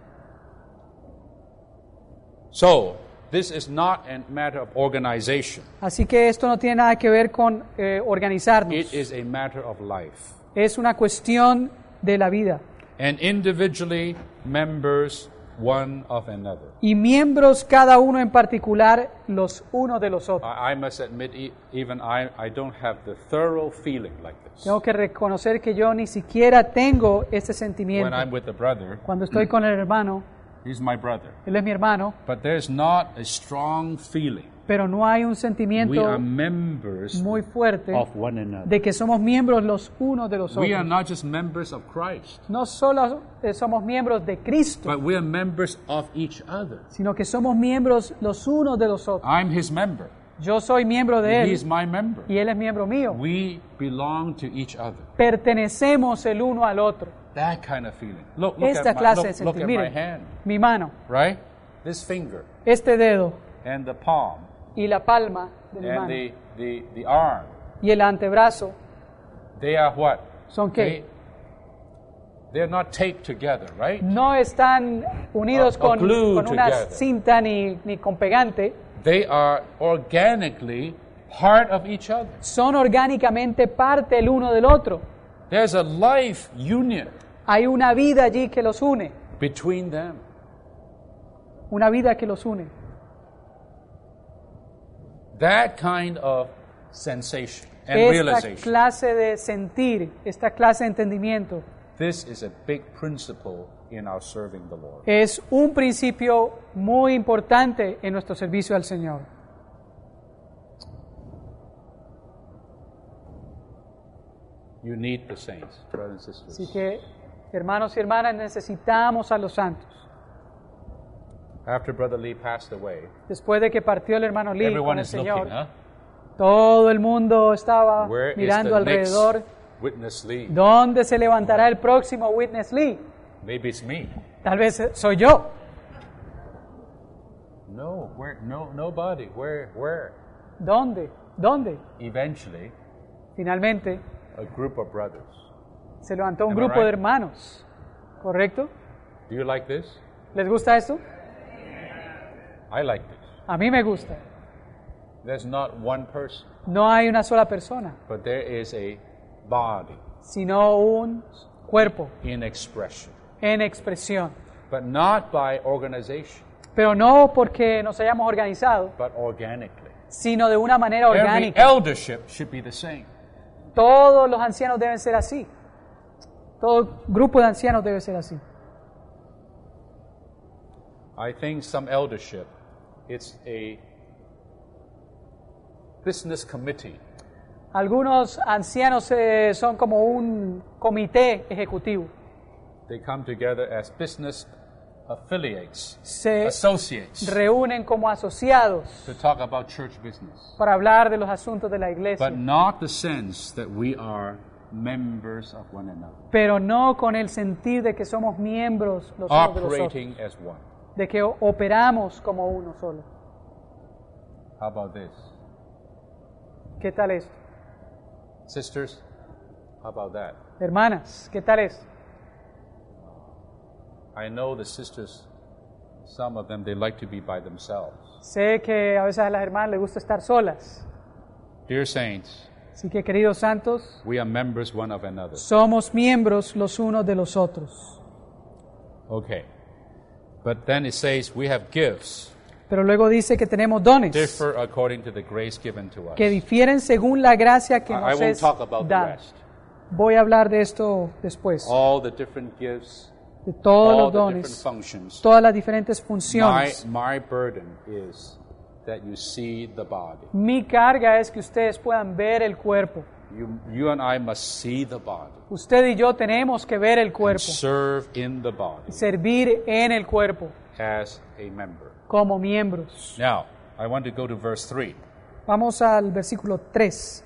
So, this is not a matter of organization. Así que esto no tiene nada que ver con organizarnos. It is a matter of life. Es una cuestión de la vida. And individually members one of another. Y miembros cada uno en particular los unos de los otros. I must admit, even I don't have the thorough feeling like this. Tengo que reconocer que yo ni siquiera tengo este sentimiento. When I'm with the brother, Cuando estoy con el hermano, he's my brother. él es mi hermano, But there's not a strong feeling. pero no hay un We sentimiento are members muy fuerte of one another. de que somos miembros los unos de los We are otros. not just members of Christ, No solo somos miembros de Cristo, but we are members of each other. sino que somos miembros los unos de los otros. I'm his member. Yo soy miembro de He's él my member. y él es miembro mío. We belong to each other. Pertenecemos el uno al otro. That kind of feeling. Look Esta at my, clase de look sentir. at my Miren, hand, mi mano, right? This finger este dedo and the palm y la palma de mi and mano the arm. y el antebrazo They are what? son qué? They're not taped together, right? No están unidos Or glued con una together. cinta ni con pegante, They are organically part of each other. son orgánicamente parte el uno del otro. There's a life union Hay una vida allí que los une, between them. una vida que los une. That kind of sensation and Esta realization. clase de sentir, esta clase de entendimiento, This is a big principle in our serving the Lord. es un principio muy importante en nuestro servicio al Señor. You need the saints, brothers and sisters. Así que, hermanos y hermanas, necesitamos a los santos. After Brother Lee passed away, después de que partió el hermano Lee con everyone el is Señor, looking, huh? todo el mundo estaba Where is mirando the alrededor. next Witness Lee? ¿Dónde se levantará el próximo Witness Lee? Maybe it's me. Tal vez soy yo. No, where? No, nobody. Where? ¿Dónde? ¿Dónde? Eventually, Finalmente a group of brothers. se levantó un Am I grupo right? de hermanos. ¿Correcto? Do you like this? ¿Les gusta esto? I like this. A mí me gusta. There's not one person, No hay una sola persona, but there is a body sino un cuerpo in expression, en expresión. but not by organization, Pero no porque nos hayamos organizado, but organically. sino de una manera Every orgánica. eldership should be the same. Todos los ancianos deben ser así. Todo grupo de ancianos debe ser así. I think some eldership, it's a business committee Algunos ancianos son como un comité ejecutivo. They come together as business affiliates, Se associates, reúnen como asociados to talk about church business. para hablar de los asuntos de la iglesia, But not the sense that we are members of one another, pero no con el sentido de que somos miembros los unos de los otros, operating as one. de que operamos como uno solo. How about this? ¿Qué tal esto? Sisters, how about that? Hermanas, ¿qué tal esto? I know the sisters, some of them, they like to be by themselves. Sé que a veces a las hermanas les gusta estar solas. Dear saints, Así que, queridos santos, we are members one of another. somos miembros los unos de los otros. Okay. But then it says we have gifts, Pero luego dice que tenemos dones differ according to the grace given to us. que difieren según la gracia que I nos won't es talk about the dada. rest. Voy a hablar de esto después, All the different gifts, de todos all los the different dones, functions. todas las diferentes funciones. My burden is that you see the body. Mi carga es que ustedes puedan ver el cuerpo. You and I must see the body, Usted y yo tenemos que ver el cuerpo, serve in the body servir en el cuerpo as a member. como miembros. Now, I want to go to verse 3. Vamos al versículo 3.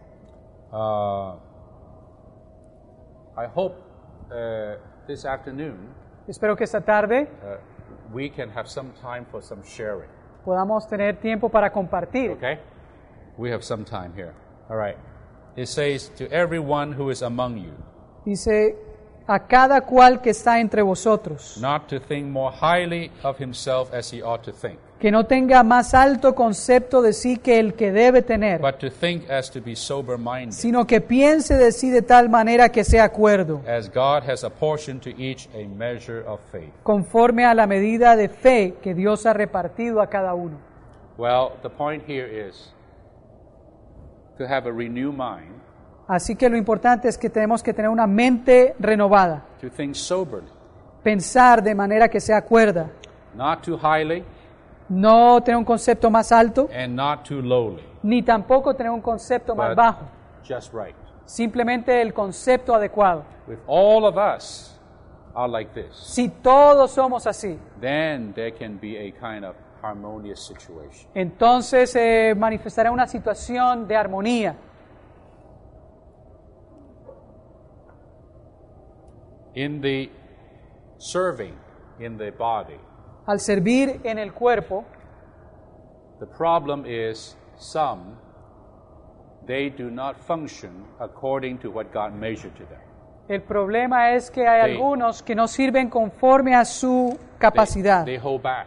I hope this afternoon Espero que esta tarde we can have some time for some sharing. podamos tener tiempo para compartir. Okay? We have some time here. All right. It says, to everyone who is among you, Dice, a cada cual que está entre vosotros, not to think more highly of himself as he ought to think, que no tenga más alto concepto de sí que el que debe tener, but to think as to be sober-minded, sino que piense de sí de tal manera que sea cuerdo, as God has apportioned to each a measure of faith. conforme a la medida de fe que Dios ha repartido a cada uno. Well, the point here is to have a renewed mind, Así que lo importante es que tenemos que tener una mente renovada, to think soberly, pensar de manera que sea cuerda, not too highly no tener un concepto más alto, and not too lowly, ni tampoco tener un concepto más but bajo, just right. simplemente el concepto adecuado. If all of us are like this, Si todos somos así, then there can be a kind of harmonious situation. entonces se manifestará una situación de armonía. In the serving in the body, Al servir en el cuerpo, the problem is some, they do not function according to what God measured to them. el problema es que hay They- algunos que no sirven conforme a su capacidad, They hold back.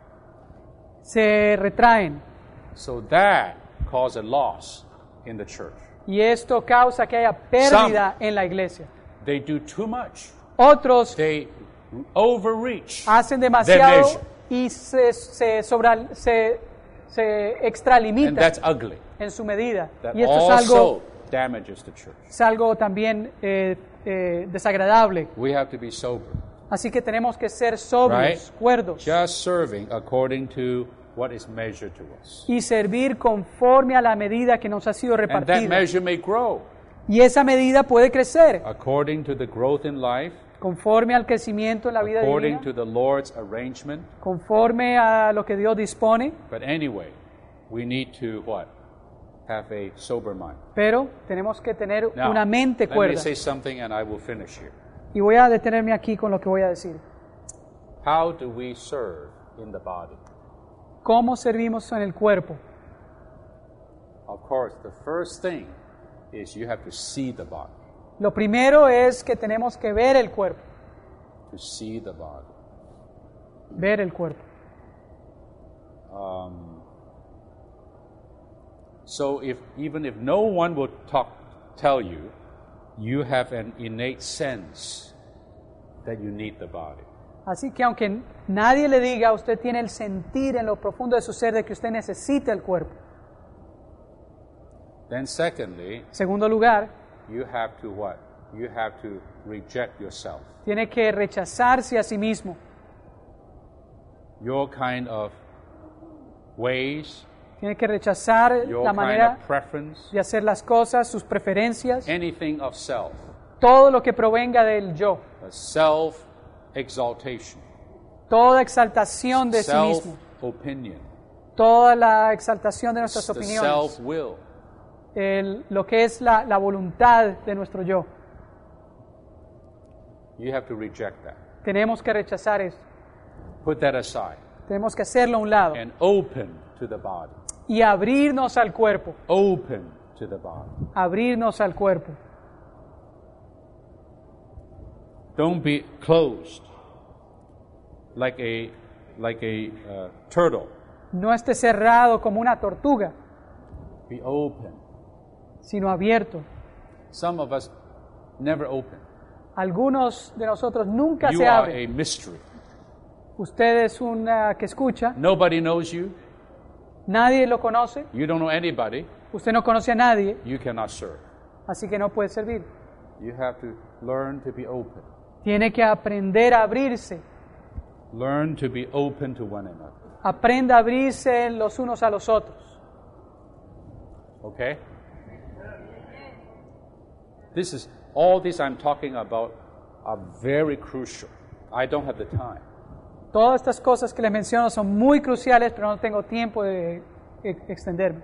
se retraen, So that caused a loss in the church. y esto causa que haya pérdida en la iglesia. They do too much. Otros They overreach hacen their demasiado measure. y se And extralimitan that's ugly. en su medida. That Y esto es also algo, damages the church. también desagradable. We have to be sober. Así que tenemos que ser sobrios, Right. cuerdos, Just serving according to what is measured to us. y servir conforme a la medida que nos ha sido And that repartida. measure may grow Y esa medida puede crecer according to the growth in life conforme al crecimiento en la vida according divina, to the Lord's arrangement. conforme a lo que Dios dispone, But anyway, we need to what? Have a sober mind. pero tenemos que tener Now, una mente let me cuerda. say something and I will finish here. Y voy a detenerme aquí con lo que voy a decir. How do we serve in the body? ¿Cómo servimos en el cuerpo? Of course, the first thing is you have to see the body. Lo primero es que tenemos que ver el cuerpo, To see the body. ver el cuerpo. So even if no one will tell you, you have an innate sense that you need the body. Así que aunque nadie le diga, usted tiene el sentir en lo profundo de su ser de que usted necesita el cuerpo. Then secondly, Segundo lugar, you have to what? You have to reject yourself. tiene que rechazarse a sí mismo, Your kind of ways, tiene que rechazar your la kind manera of preference, de hacer las cosas, sus preferencias, anything of self, todo lo que provenga del yo, a self-exaltation, toda exaltación de sí mismo, self-opinion, toda la exaltación de nuestras the opiniones, self-will. lo que es la voluntad de nuestro yo. You have to reject that. Tenemos que rechazar eso, Put that aside tenemos que hacerlo a un lado and open to the body. y abrirnos al cuerpo, Open to the body. abrirnos al cuerpo. Don't be closed like a turtle. No esté cerrado como una tortuga, Be open. sino abierto. Some of us never open. Algunos de nosotros nunca You se are abren. a mystery. Usted es una que escucha, Nobody knows you. nadie lo conoce, You don't know anybody. usted no conoce a nadie, You cannot serve. así que no puede servir. You have to learn to be open. Tiene que aprender a abrirse, Learn to be open to one another. aprenda a abrirse los unos a los otros. Okay? All this I'm talking about are very crucial. I don't have the time. Todas estas cosas que les menciono son muy cruciales, pero no tengo tiempo de extenderme.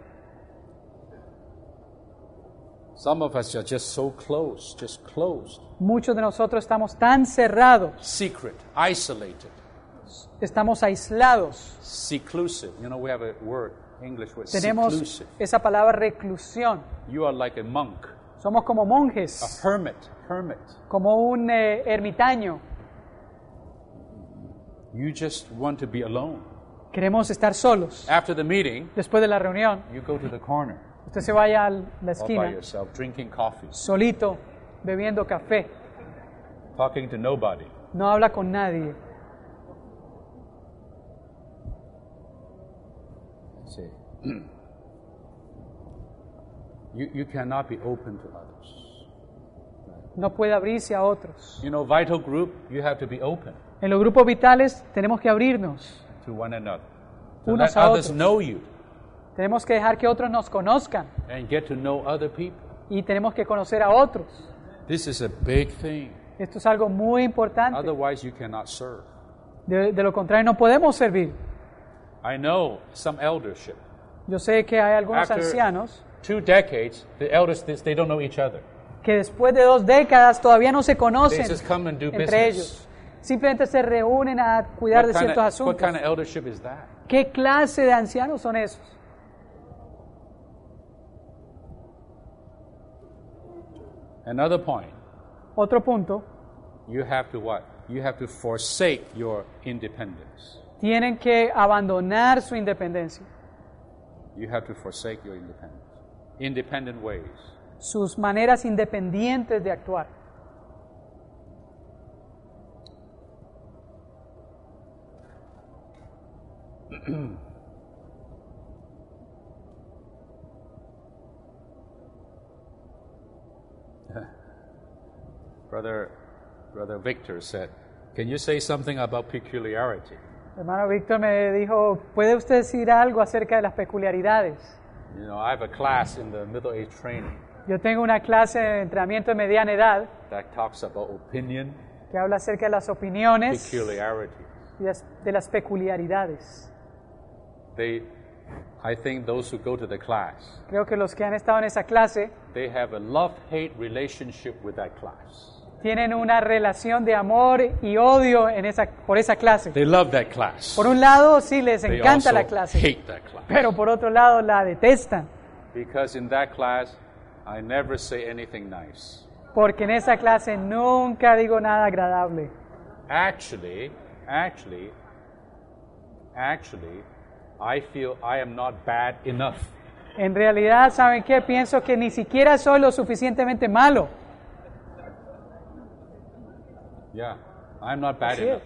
Some of us are just so close, just closed. Muchos de nosotros estamos tan cerrados, Secret, isolated, estamos aislados. seclusive. You know, we have a word, English word, Tenemos seclusive. esa palabra reclusión. You are like a monk, Somos como a monjes, hermit. como un ermitaño. You just want to be alone. Queremos estar solos. After the meeting, Después de la reunión, you go to the corner usted se vaya a la all by esquina, yourself, drinking coffee, solito, bebiendo café. talking to nobody. No habla con nadie. See, you cannot be open to others. No puede abrirse a otros. You know, vital group, you have to be open En los grupos vitales tenemos que abrirnos. to one another. To Unos let a others otros. know you Tenemos que dejar que otros nos conozcan and get to know other people. y tenemos que conocer a otros. This is a big thing. Esto es algo muy importante. Otherwise, you cannot serve. De lo contrario, no podemos servir. I know some eldership. Yo sé que hay algunos After ancianos 2 decades, the elders, they don't know each other. que después de 2 décadas todavía no se They conocen just come and do entre business. ellos. Simplemente se reúnen a cuidar de ciertos What asuntos. kind of eldership is that? ¿Qué clase de ancianos son esos? Another point, Otro punto, you have to what? You have to forsake your independence. tienen que abandonar su independencia, You have to forsake your independence. Independent ways. sus maneras independientes de actuar. Brother Victor said, can you say something about peculiarity? Hermano Víctor me dijo, ¿puede usted decir algo acerca de las peculiaridades? You know, I have a class in the middle age training Yo tengo una clase de entrenamiento de mediana edad that talks about opinion, que habla acerca de las opiniones peculiarities. y de las peculiaridades. I think those who go to the class, Creo que los que han estado en esa clase they have a love-hate relationship with that class. tienen una relación de amor y odio por esa clase. They love that class. Por un lado, sí les They encanta also la clase, hate that class. pero por otro lado la detestan, Because in that class, I never say anything nice. porque en esa clase nunca digo nada agradable. Actually, I feel I am not bad enough. En realidad, ¿saben qué? Pienso que ni siquiera soy lo suficientemente malo. Yeah, I'm not bad Así enough.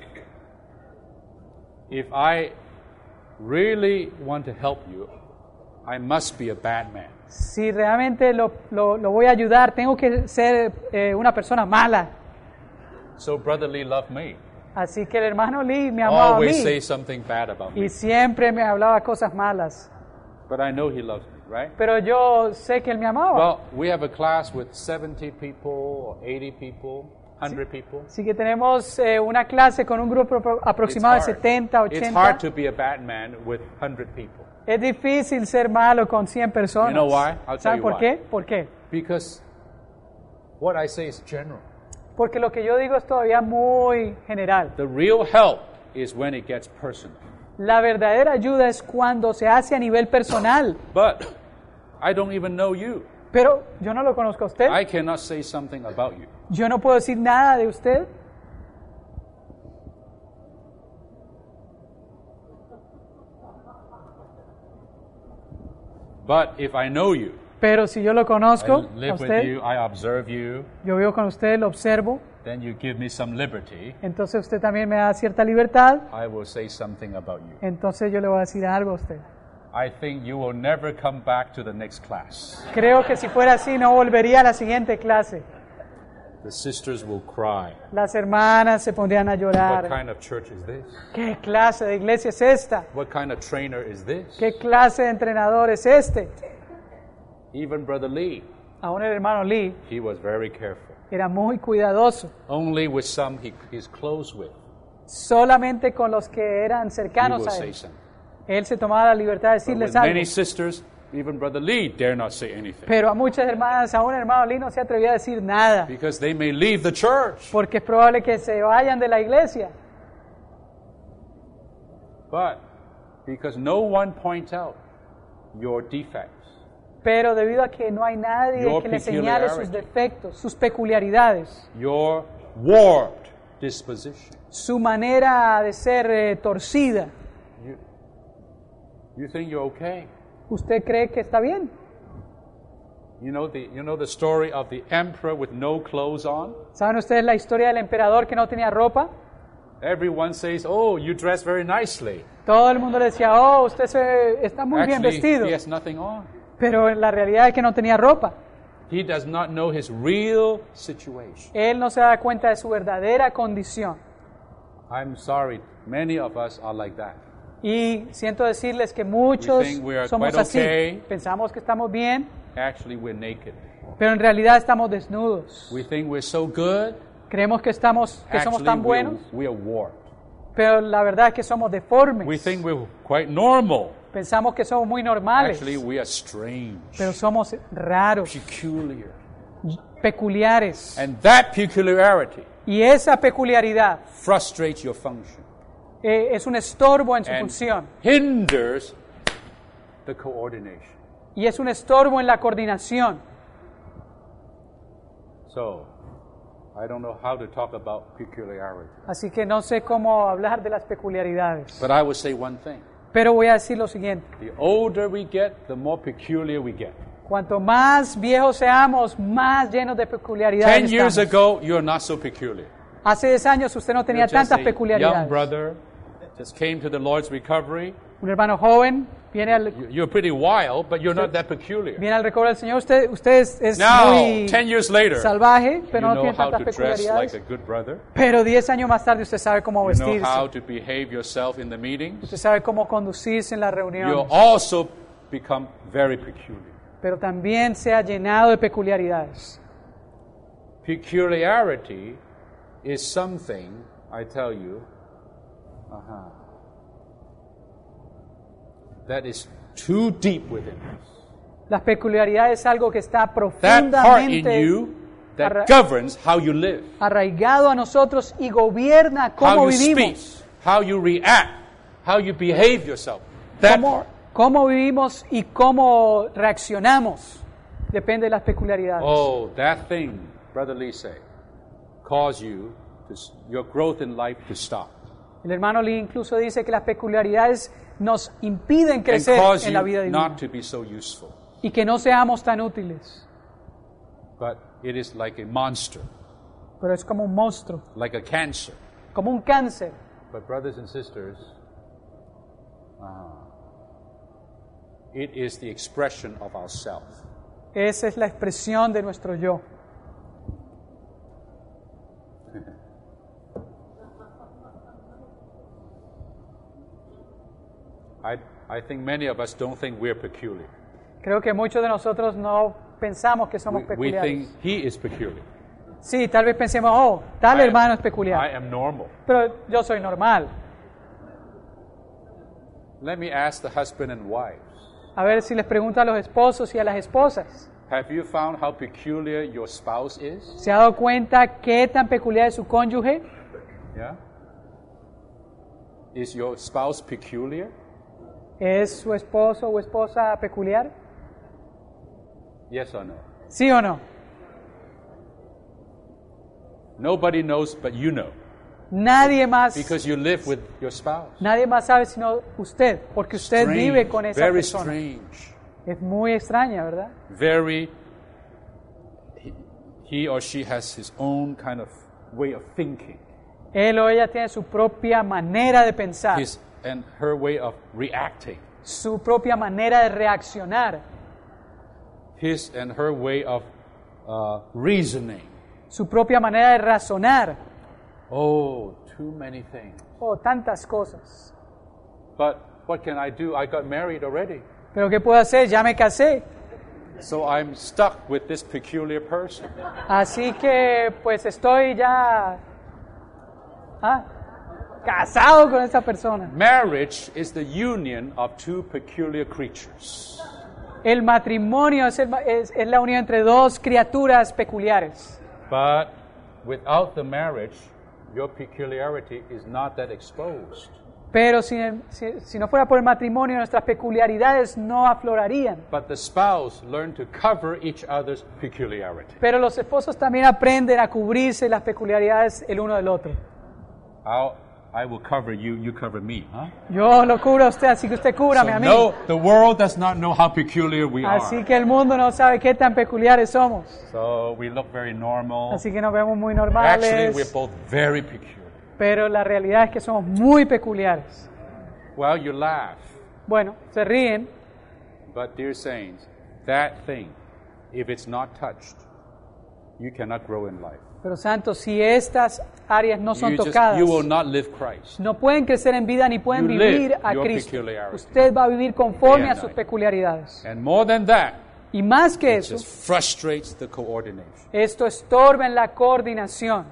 If I really want to help you, I must be a bad man. Si realmente lo voy a ayudar, tengo que ser una persona mala. So Brother Lee loved me. Así que el hermano Lee me amaba a Always say mí something bad about me. y siempre me hablaba cosas malas. But I know he loves me, right? Pero yo sé que él me amaba. Well, we have a class with 70 people, or 80 people, 100 people. Así que tenemos una clase con un grupo aproximado de 70, It's hard 80. to be a bad man with 100 people. Es difícil ser malo con 100 personas. You know why? I'll tell ¿Saben you por why. qué? ¿Por qué? Because what I say is general. Porque lo que yo digo es todavía muy general. The real help is when it gets personal. La verdadera ayuda es cuando se hace a nivel personal. But I don't even know you. Pero yo no lo conozco a usted. I cannot say something about you. Yo no puedo decir nada de usted. But if I know you, Pero si yo lo conozco, I a live with usted, you, I observe you, yo vivo con usted, lo observo, then you give me some liberty, entonces usted también me da cierta libertad, I will say something about you. entonces yo le voy a decir algo a usted. I think you will never come back to the next class. Creo que si fuera así no volvería a la siguiente clase. The sisters will cry. Las hermanas se pondrían a What llorar. kind of church is this? ¿Qué clase de iglesia es esta? What kind of trainer is this? ¿Qué clase de entrenador es este? Even Brother Lee, Aún el hermano Lee he was very careful. era muy cuidadoso. Only with some he's close with, Solamente con los que eran he cercanos will a say él. something. Él se tomaba la libertad de But decirles with algo. many sisters, even Brother Lee dare not say anything. Pero a muchas hermanas, aún el hermano Lee no se atrevía a decir nada. Because they may leave the church. Porque es probable que se vayan de la iglesia. But because no one points out your defects, Pero debido a que no hay nadie Your que le señale sus peculiarity. defectos, sus peculiaridades, your warped disposition, su manera de ser torcida, you think you're okay. ¿usted cree que está bien? You know the story of the emperor with no clothes on? ¿Saben ustedes la historia del emperador que no tenía ropa? Everyone says, "Oh, you dress very nicely." Todo el mundo le decía, oh, usted está muy bien Actually, vestido. he has nothing on. Pero la realidad es que no tenía ropa. He does not know his real situation. Él no se da cuenta de su verdadera condición. I'm sorry, many of us are like that. Y siento decirles que muchos We think we are somos quite así. okay. Pensamos que estamos bien, Actually, we're naked. pero en realidad estamos desnudos. We think we're so good. Creemos que somos Actually, tan buenos, we are warped. pero la verdad es que somos deformes. We think we're quite normal. Pensamos que somos muy normales, Actually, we are strange, pero somos raros, peculiar. peculiares. And that peculiarity Y esa peculiaridad frustrates your function es un estorbo en su and función. hinders the coordination. Y es un estorbo en la coordinación. So, I don't know how to talk about peculiarity. Así que no sé cómo hablar de las peculiaridades. But I will say one thing. Pero voy a decir lo siguiente. The older we get, the more peculiar we get. Cuanto más viejos seamos, más llenos de peculiaridades 10 years estamos. ago, you're not so peculiar. Hace 10 años usted no tenía You're just tantas a young peculiaridades. brother, just came to the Lord's recovery. Un hermano joven viene al You're pretty wild, but you're not that peculiar. recobro del Señor. Usted es Now, muy 10 years later, salvaje, you pero no know tiene how tantas to dress like peculiaridades. a good brother. Pero 10 años más tarde usted sabe cómo You know vestirse. how to behave yourself in the meetings. Usted sabe cómo conducirse en las You reuniones. also become very peculiar. Pero también se ha llenado de peculiaridades. Peculiarity is something, I tell you, that is too deep within us. Las peculiaridades es algo que está That part in profundamente you that governs how you live, arraigado a nosotros y gobierna cómo how you speak, vivimos, how you react, how you behave yourself. That part. cómo vivimos y cómo reaccionamos. Depende de las peculiaridades. Oh, that thing, Brother Lee say, cause you to, your growth in life to stop. El hermano Lee incluso dice que las peculiaridades nos impiden And crecer cause en la vida you divina not to be so useful. y que no seamos tan útiles. But it is like a monster, Pero es como un monstruo, like a cancer. como un cáncer. But brothers and sisters, it is the expression of ourself. Esa es la expresión de nuestro yo. I think many of us don't think we're peculiar. Creo que muchos de nosotros no pensamos que somos We peculiares. think he is peculiar. Sí, tal vez pensemos, oh, tal hermano es peculiar, I am normal. pero yo soy normal. Let me ask the husband and wives. A ver si les pregunto a los esposos y a las esposas. Have you found how peculiar your spouse is? ¿Se ha dado cuenta qué tan peculiar es su cónyuge? Yeah? Is your spouse peculiar? ¿Es su esposo o esposa peculiar? Yes or no? ¿Sí o no? Nobody knows but you know. Nadie más, Because you live with your spouse. nadie más sabe sino usted, porque usted vive con esa Very persona. strange. Es muy extraña, ¿verdad? Very, he or she has his own kind of way of thinking. Él o ella tiene su propia manera de pensar, His and her way of reacting. su propia manera de reaccionar, His and her way of reasoning. su propia manera de razonar. Oh, too many things. Oh, tantas cosas. But what can I do? I got married already. Pero ¿qué puedo hacer? Ya me casé. So I'm stuck with this peculiar person. Así que pues estoy ya casado con esa persona. Marriage is the union of two peculiar creatures. El matrimonio es la unión entre dos criaturas peculiares. But without the marriage, your peculiarity is not that exposed. Pero si no fuera por el matrimonio, nuestras peculiaridades no aflorarían. But the spouse learn to cover each other's peculiarity. Pero los esposos también aprenden a cubrirse las peculiaridades el uno del otro. I will cover you, you cover me, huh? Yo lo cubro a usted, así que usted cúbrame a mí. No, the world does not know how peculiar we Así are. que el mundo no sabe qué tan peculiares somos. So we look very normal. Así que nos vemos muy Actually, we're normales. both very peculiar. Pero la realidad es que somos muy peculiares. Well, you laugh. Bueno, se ríen, But dear saints, that thing, if it's not touched, you cannot grow in life. pero santos, si estas áreas no son You tocadas, will not live Christ. no pueden crecer en vida ni pueden You vivir live a your Cristo. peculiarity. Usted va a vivir conforme Day a and sus night. peculiaridades. And more than that, Y más que it eso, just frustrates the coordination. esto estorba en la coordinación.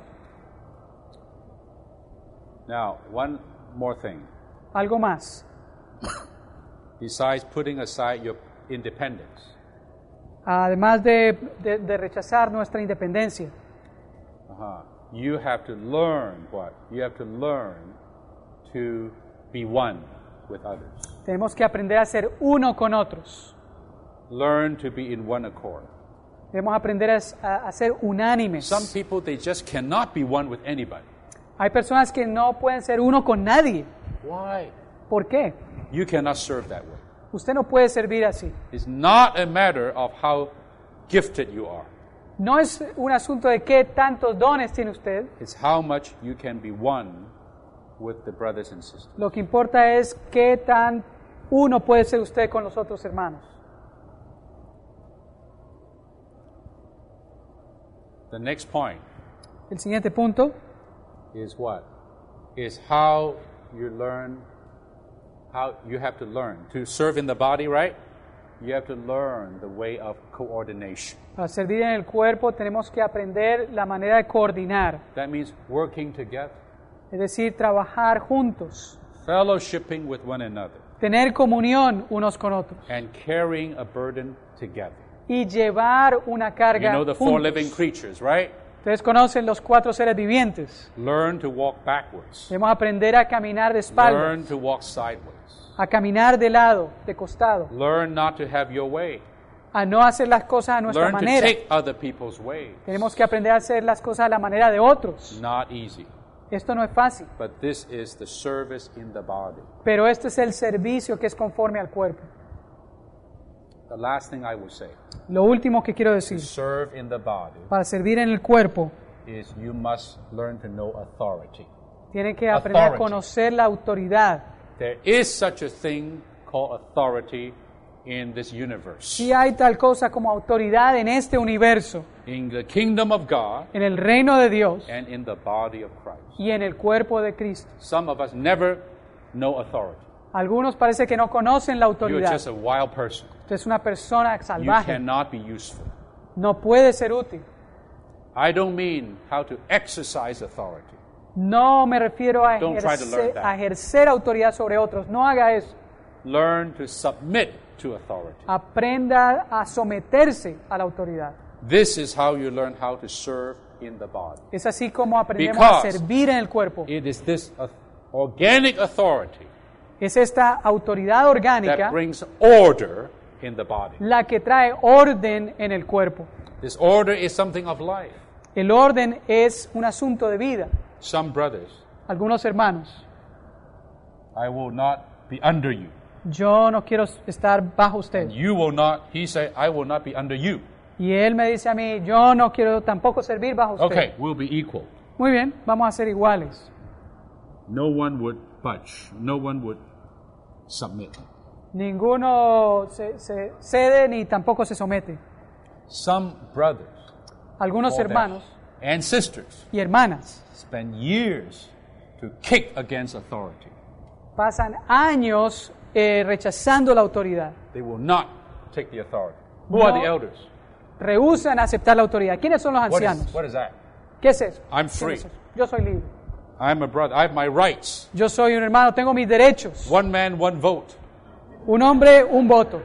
Now, one more thing. Algo más. Besides putting aside your independence, Además de rechazar nuestra independencia, you have to learn what? You have to learn to be one with others. tenemos que aprender a ser uno con otros. Learn to be in one accord. Debemos aprender a ser unánimes. Some people, they just cannot be one with anybody. Hay personas que no pueden ser uno con nadie. Why? ¿Por qué? You cannot serve that way. Usted no puede servir así. It's not a matter of how gifted you are. No es un asunto de qué tantos dones tiene usted. It's how much you can be one with the brothers and sisters. Lo que importa es qué tan uno puede ser usted con los otros hermanos. The next point El siguiente punto is what? Is how you learn, how you have to learn to serve in the body, right? you have to learn the way of coordination. Para servir en el cuerpo tenemos que aprender la manera de coordinar, That means working together, es decir, trabajar juntos, fellowshipping with one another, tener comunión unos con otros and carrying a burden together. y llevar una You carga know the four juntos. living creatures, right? Ustedes conocen los 4 seres vivientes. Learn to walk backwards. Debemos aprender a caminar de espaldas, Learn to walk sideways. a caminar de lado, de costado, Learn not to have your way. a no hacer las cosas a nuestra Learn to manera. take other people's ways. Tenemos que aprender a hacer las cosas a la manera de otros. Not easy. Esto no es fácil, But this is the service in the body. pero este es el servicio que es conforme al cuerpo. The last thing I will say, Lo último que quiero to decir, serve in the body, para servir en el cuerpo, is you must learn to know authority. tiene que aprender a Authority. conocer la autoridad. There is such a thing called authority in this universe. Si hay tal cosa como autoridad en este universo, In the kingdom of God en el reino de Dios and in the body of Christ. y en el cuerpo de Cristo. Some of us never know authority. Algunos parece que no conocen la You're autoridad. just a wild person. Usted es una persona You salvaje, cannot be useful. no puede ser útil. I don't mean how to exercise authority. No me refiero a Don't try to learn that. ejercer autoridad sobre otros. No haga eso. Learn to submit to authority. Aprenda a someterse a la autoridad. This is how you learn how to serve in the body. Es así como aprendemos a Because servir en el cuerpo. It is this organic authority Es esta autoridad that orgánica brings order in the body. la que trae orden en el cuerpo. This order is something of life. El orden es un asunto de vida. Some brothers, Algunos hermanos, I will not be under you. yo no quiero estar bajo usted. You will not, he said, I will not be under you. Y él me dice a mí, yo no quiero tampoco servir bajo usted. Okay, we'll be equal. Muy bien, vamos a ser iguales. No one would budge. No one would submit. Ninguno se cede ni tampoco se somete. Some brothers Algunos or their- hermanos and sisters y hermanas spend years to kick against authority. pasan años rechazando la autoridad. They will not take the authority. Who are the No. elders? Rehúsan aceptar la autoridad. ¿Quiénes son los What ancianos? is that? ¿Qué es eso? I'm ¿Qué free. es eso? Yo soy libre. I'm a brother. I have my rights. Yo soy un hermano, tengo mis derechos. One man, one vote. Un hombre, un voto.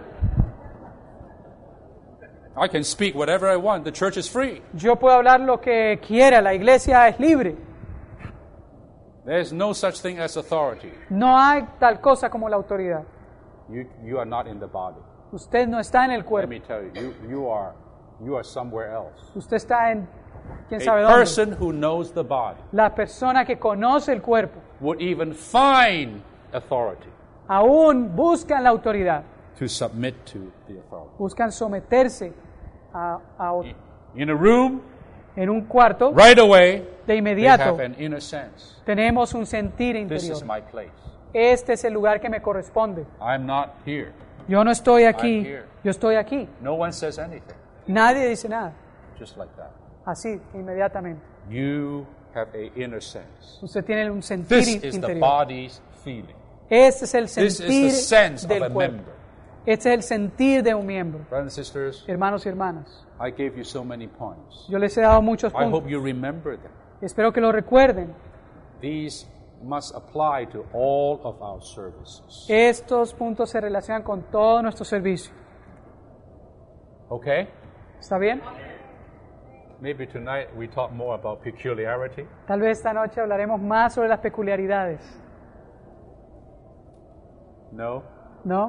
I can speak whatever I want. The church is free. Yo puedo hablar lo que quiera, la iglesia es libre. There's no such thing as authority. No hay tal cosa como la autoridad. You are not in the body. Usted no está en el Let cuerpo. me tell you, you are somewhere else. Usted está en quién A sabe dónde. person who knows the body La persona que conoce el cuerpo would even find authority aún buscan la autoridad, to submit to the authority. buscan someterse a otro. In a room, En un cuarto, right away, de they inmediato, have an inner sense. tenemos un sentir This interior. is my place. Este es el lugar que me corresponde. I'm not here. Yo no estoy aquí, I'm here. yo estoy aquí. No one says anything. Nadie dice nada. Just like that. Así, inmediatamente. You have an inner sense. Usted tiene un sentir This is the interior. body's feeling. Este es el This is sentir the sense of del a cuerpo. member. Este es el sentir de un miembro. Brothers and sisters, Hermanos y hermanas, I gave you so many points. yo les he dado muchos I hope puntos. you remember them. Espero que lo recuerden. These must apply to all of our services. Estos puntos se relacionan con todo nuestro servicio. Okay? ¿Está bien? Maybe tonight we talk more about peculiarity. Tal vez esta noche hablaremos más sobre las peculiaridades. No? ¿No?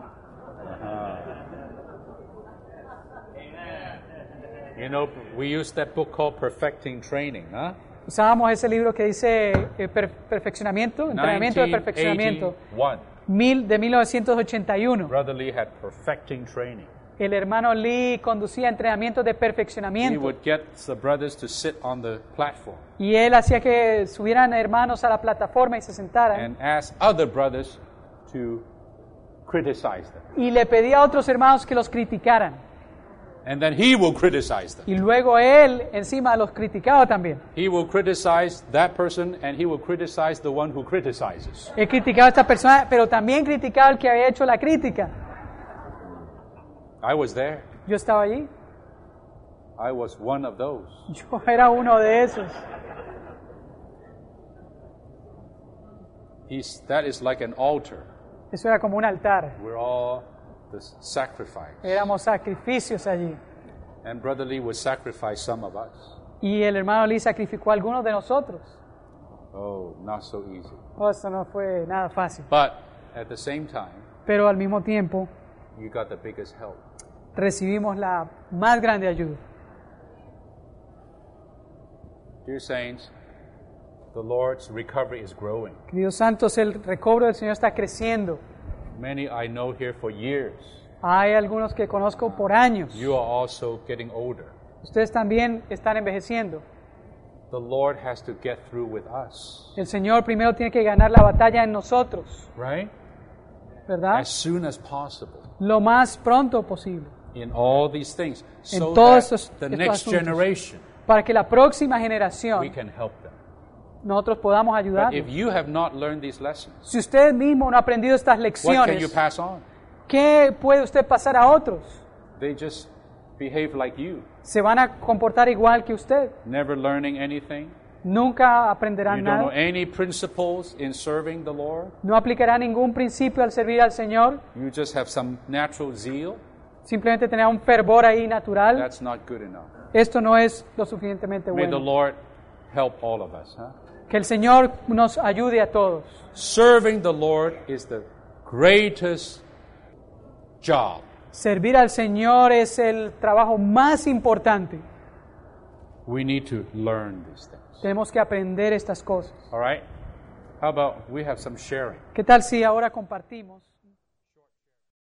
You know, we use that book called Perfecting Training, huh? Usábamos ese libro que dice perfeccionamiento, entrenamiento de perfeccionamiento, 1981. de 1981. Brother Lee had perfecting training. El hermano Lee conducía entrenamientos de He perfeccionamiento would get the brothers to sit on the platform y él hacía que subieran hermanos a la plataforma y se sentaran and ask other brothers to criticize them. y le pedía a otros hermanos que los criticaran. And then he will criticize them. Y luego él encima los criticaba también. He will criticize that person and he will criticize the one who criticizes. Él criticaba a esta persona, pero también criticaba al que había hecho la crítica. I was there. Yo estaba allí. I was one of those. Yo era uno de esos. That is like an altar. Eso era como un altar. We're all the sacrifice. Éramos sacrificios allí. And Brother Lee would sacrifice some of us. Y el hermano Lee sacrificó a algunos de nosotros. Oh, not so easy. Oh, eso no fue nada fácil. But at the same time, Pero al mismo tiempo you got the biggest help. recibimos la más grande ayuda. Dear saints, the Lord's recovery is growing. Queridos santos, el recobro del Señor está creciendo. Many I know here for years. Hay algunos que conozco por años. You are also getting older. Ustedes también están envejeciendo. The Lord has to get through with us. El Señor primero tiene que ganar la batalla en nosotros, Right? ¿verdad? As soon as possible. Lo más pronto posible. In all these things. So todos that estos the next asuntos. generation, Para que la próxima we generación can help them. nosotros podamos But ayudarlos. if you have not learned these lessons, Si usted mismo no ha aprendido estas what can you lecciones, pass on? ¿qué puede usted pasar a otros? They just behave like you, Se van a comportar igual que usted. never learning anything. Nunca aprenderán You don't know nada. any principles in serving the Lord. No aplicarán ningún principio al servir al Señor. You just have some natural zeal. Simplemente tener un fervor ahí natural. That's not good enough. Esto no es lo suficientemente May the bueno. Lord help all of us. Huh? Que el Señor nos ayude a todos. Serving the Lord is the greatest job. Servir al Señor es el trabajo más importante. We need to learn these things. Tenemos que aprender estas cosas. All right? How about we have some sharing? ¿Qué tal si ahora compartimos?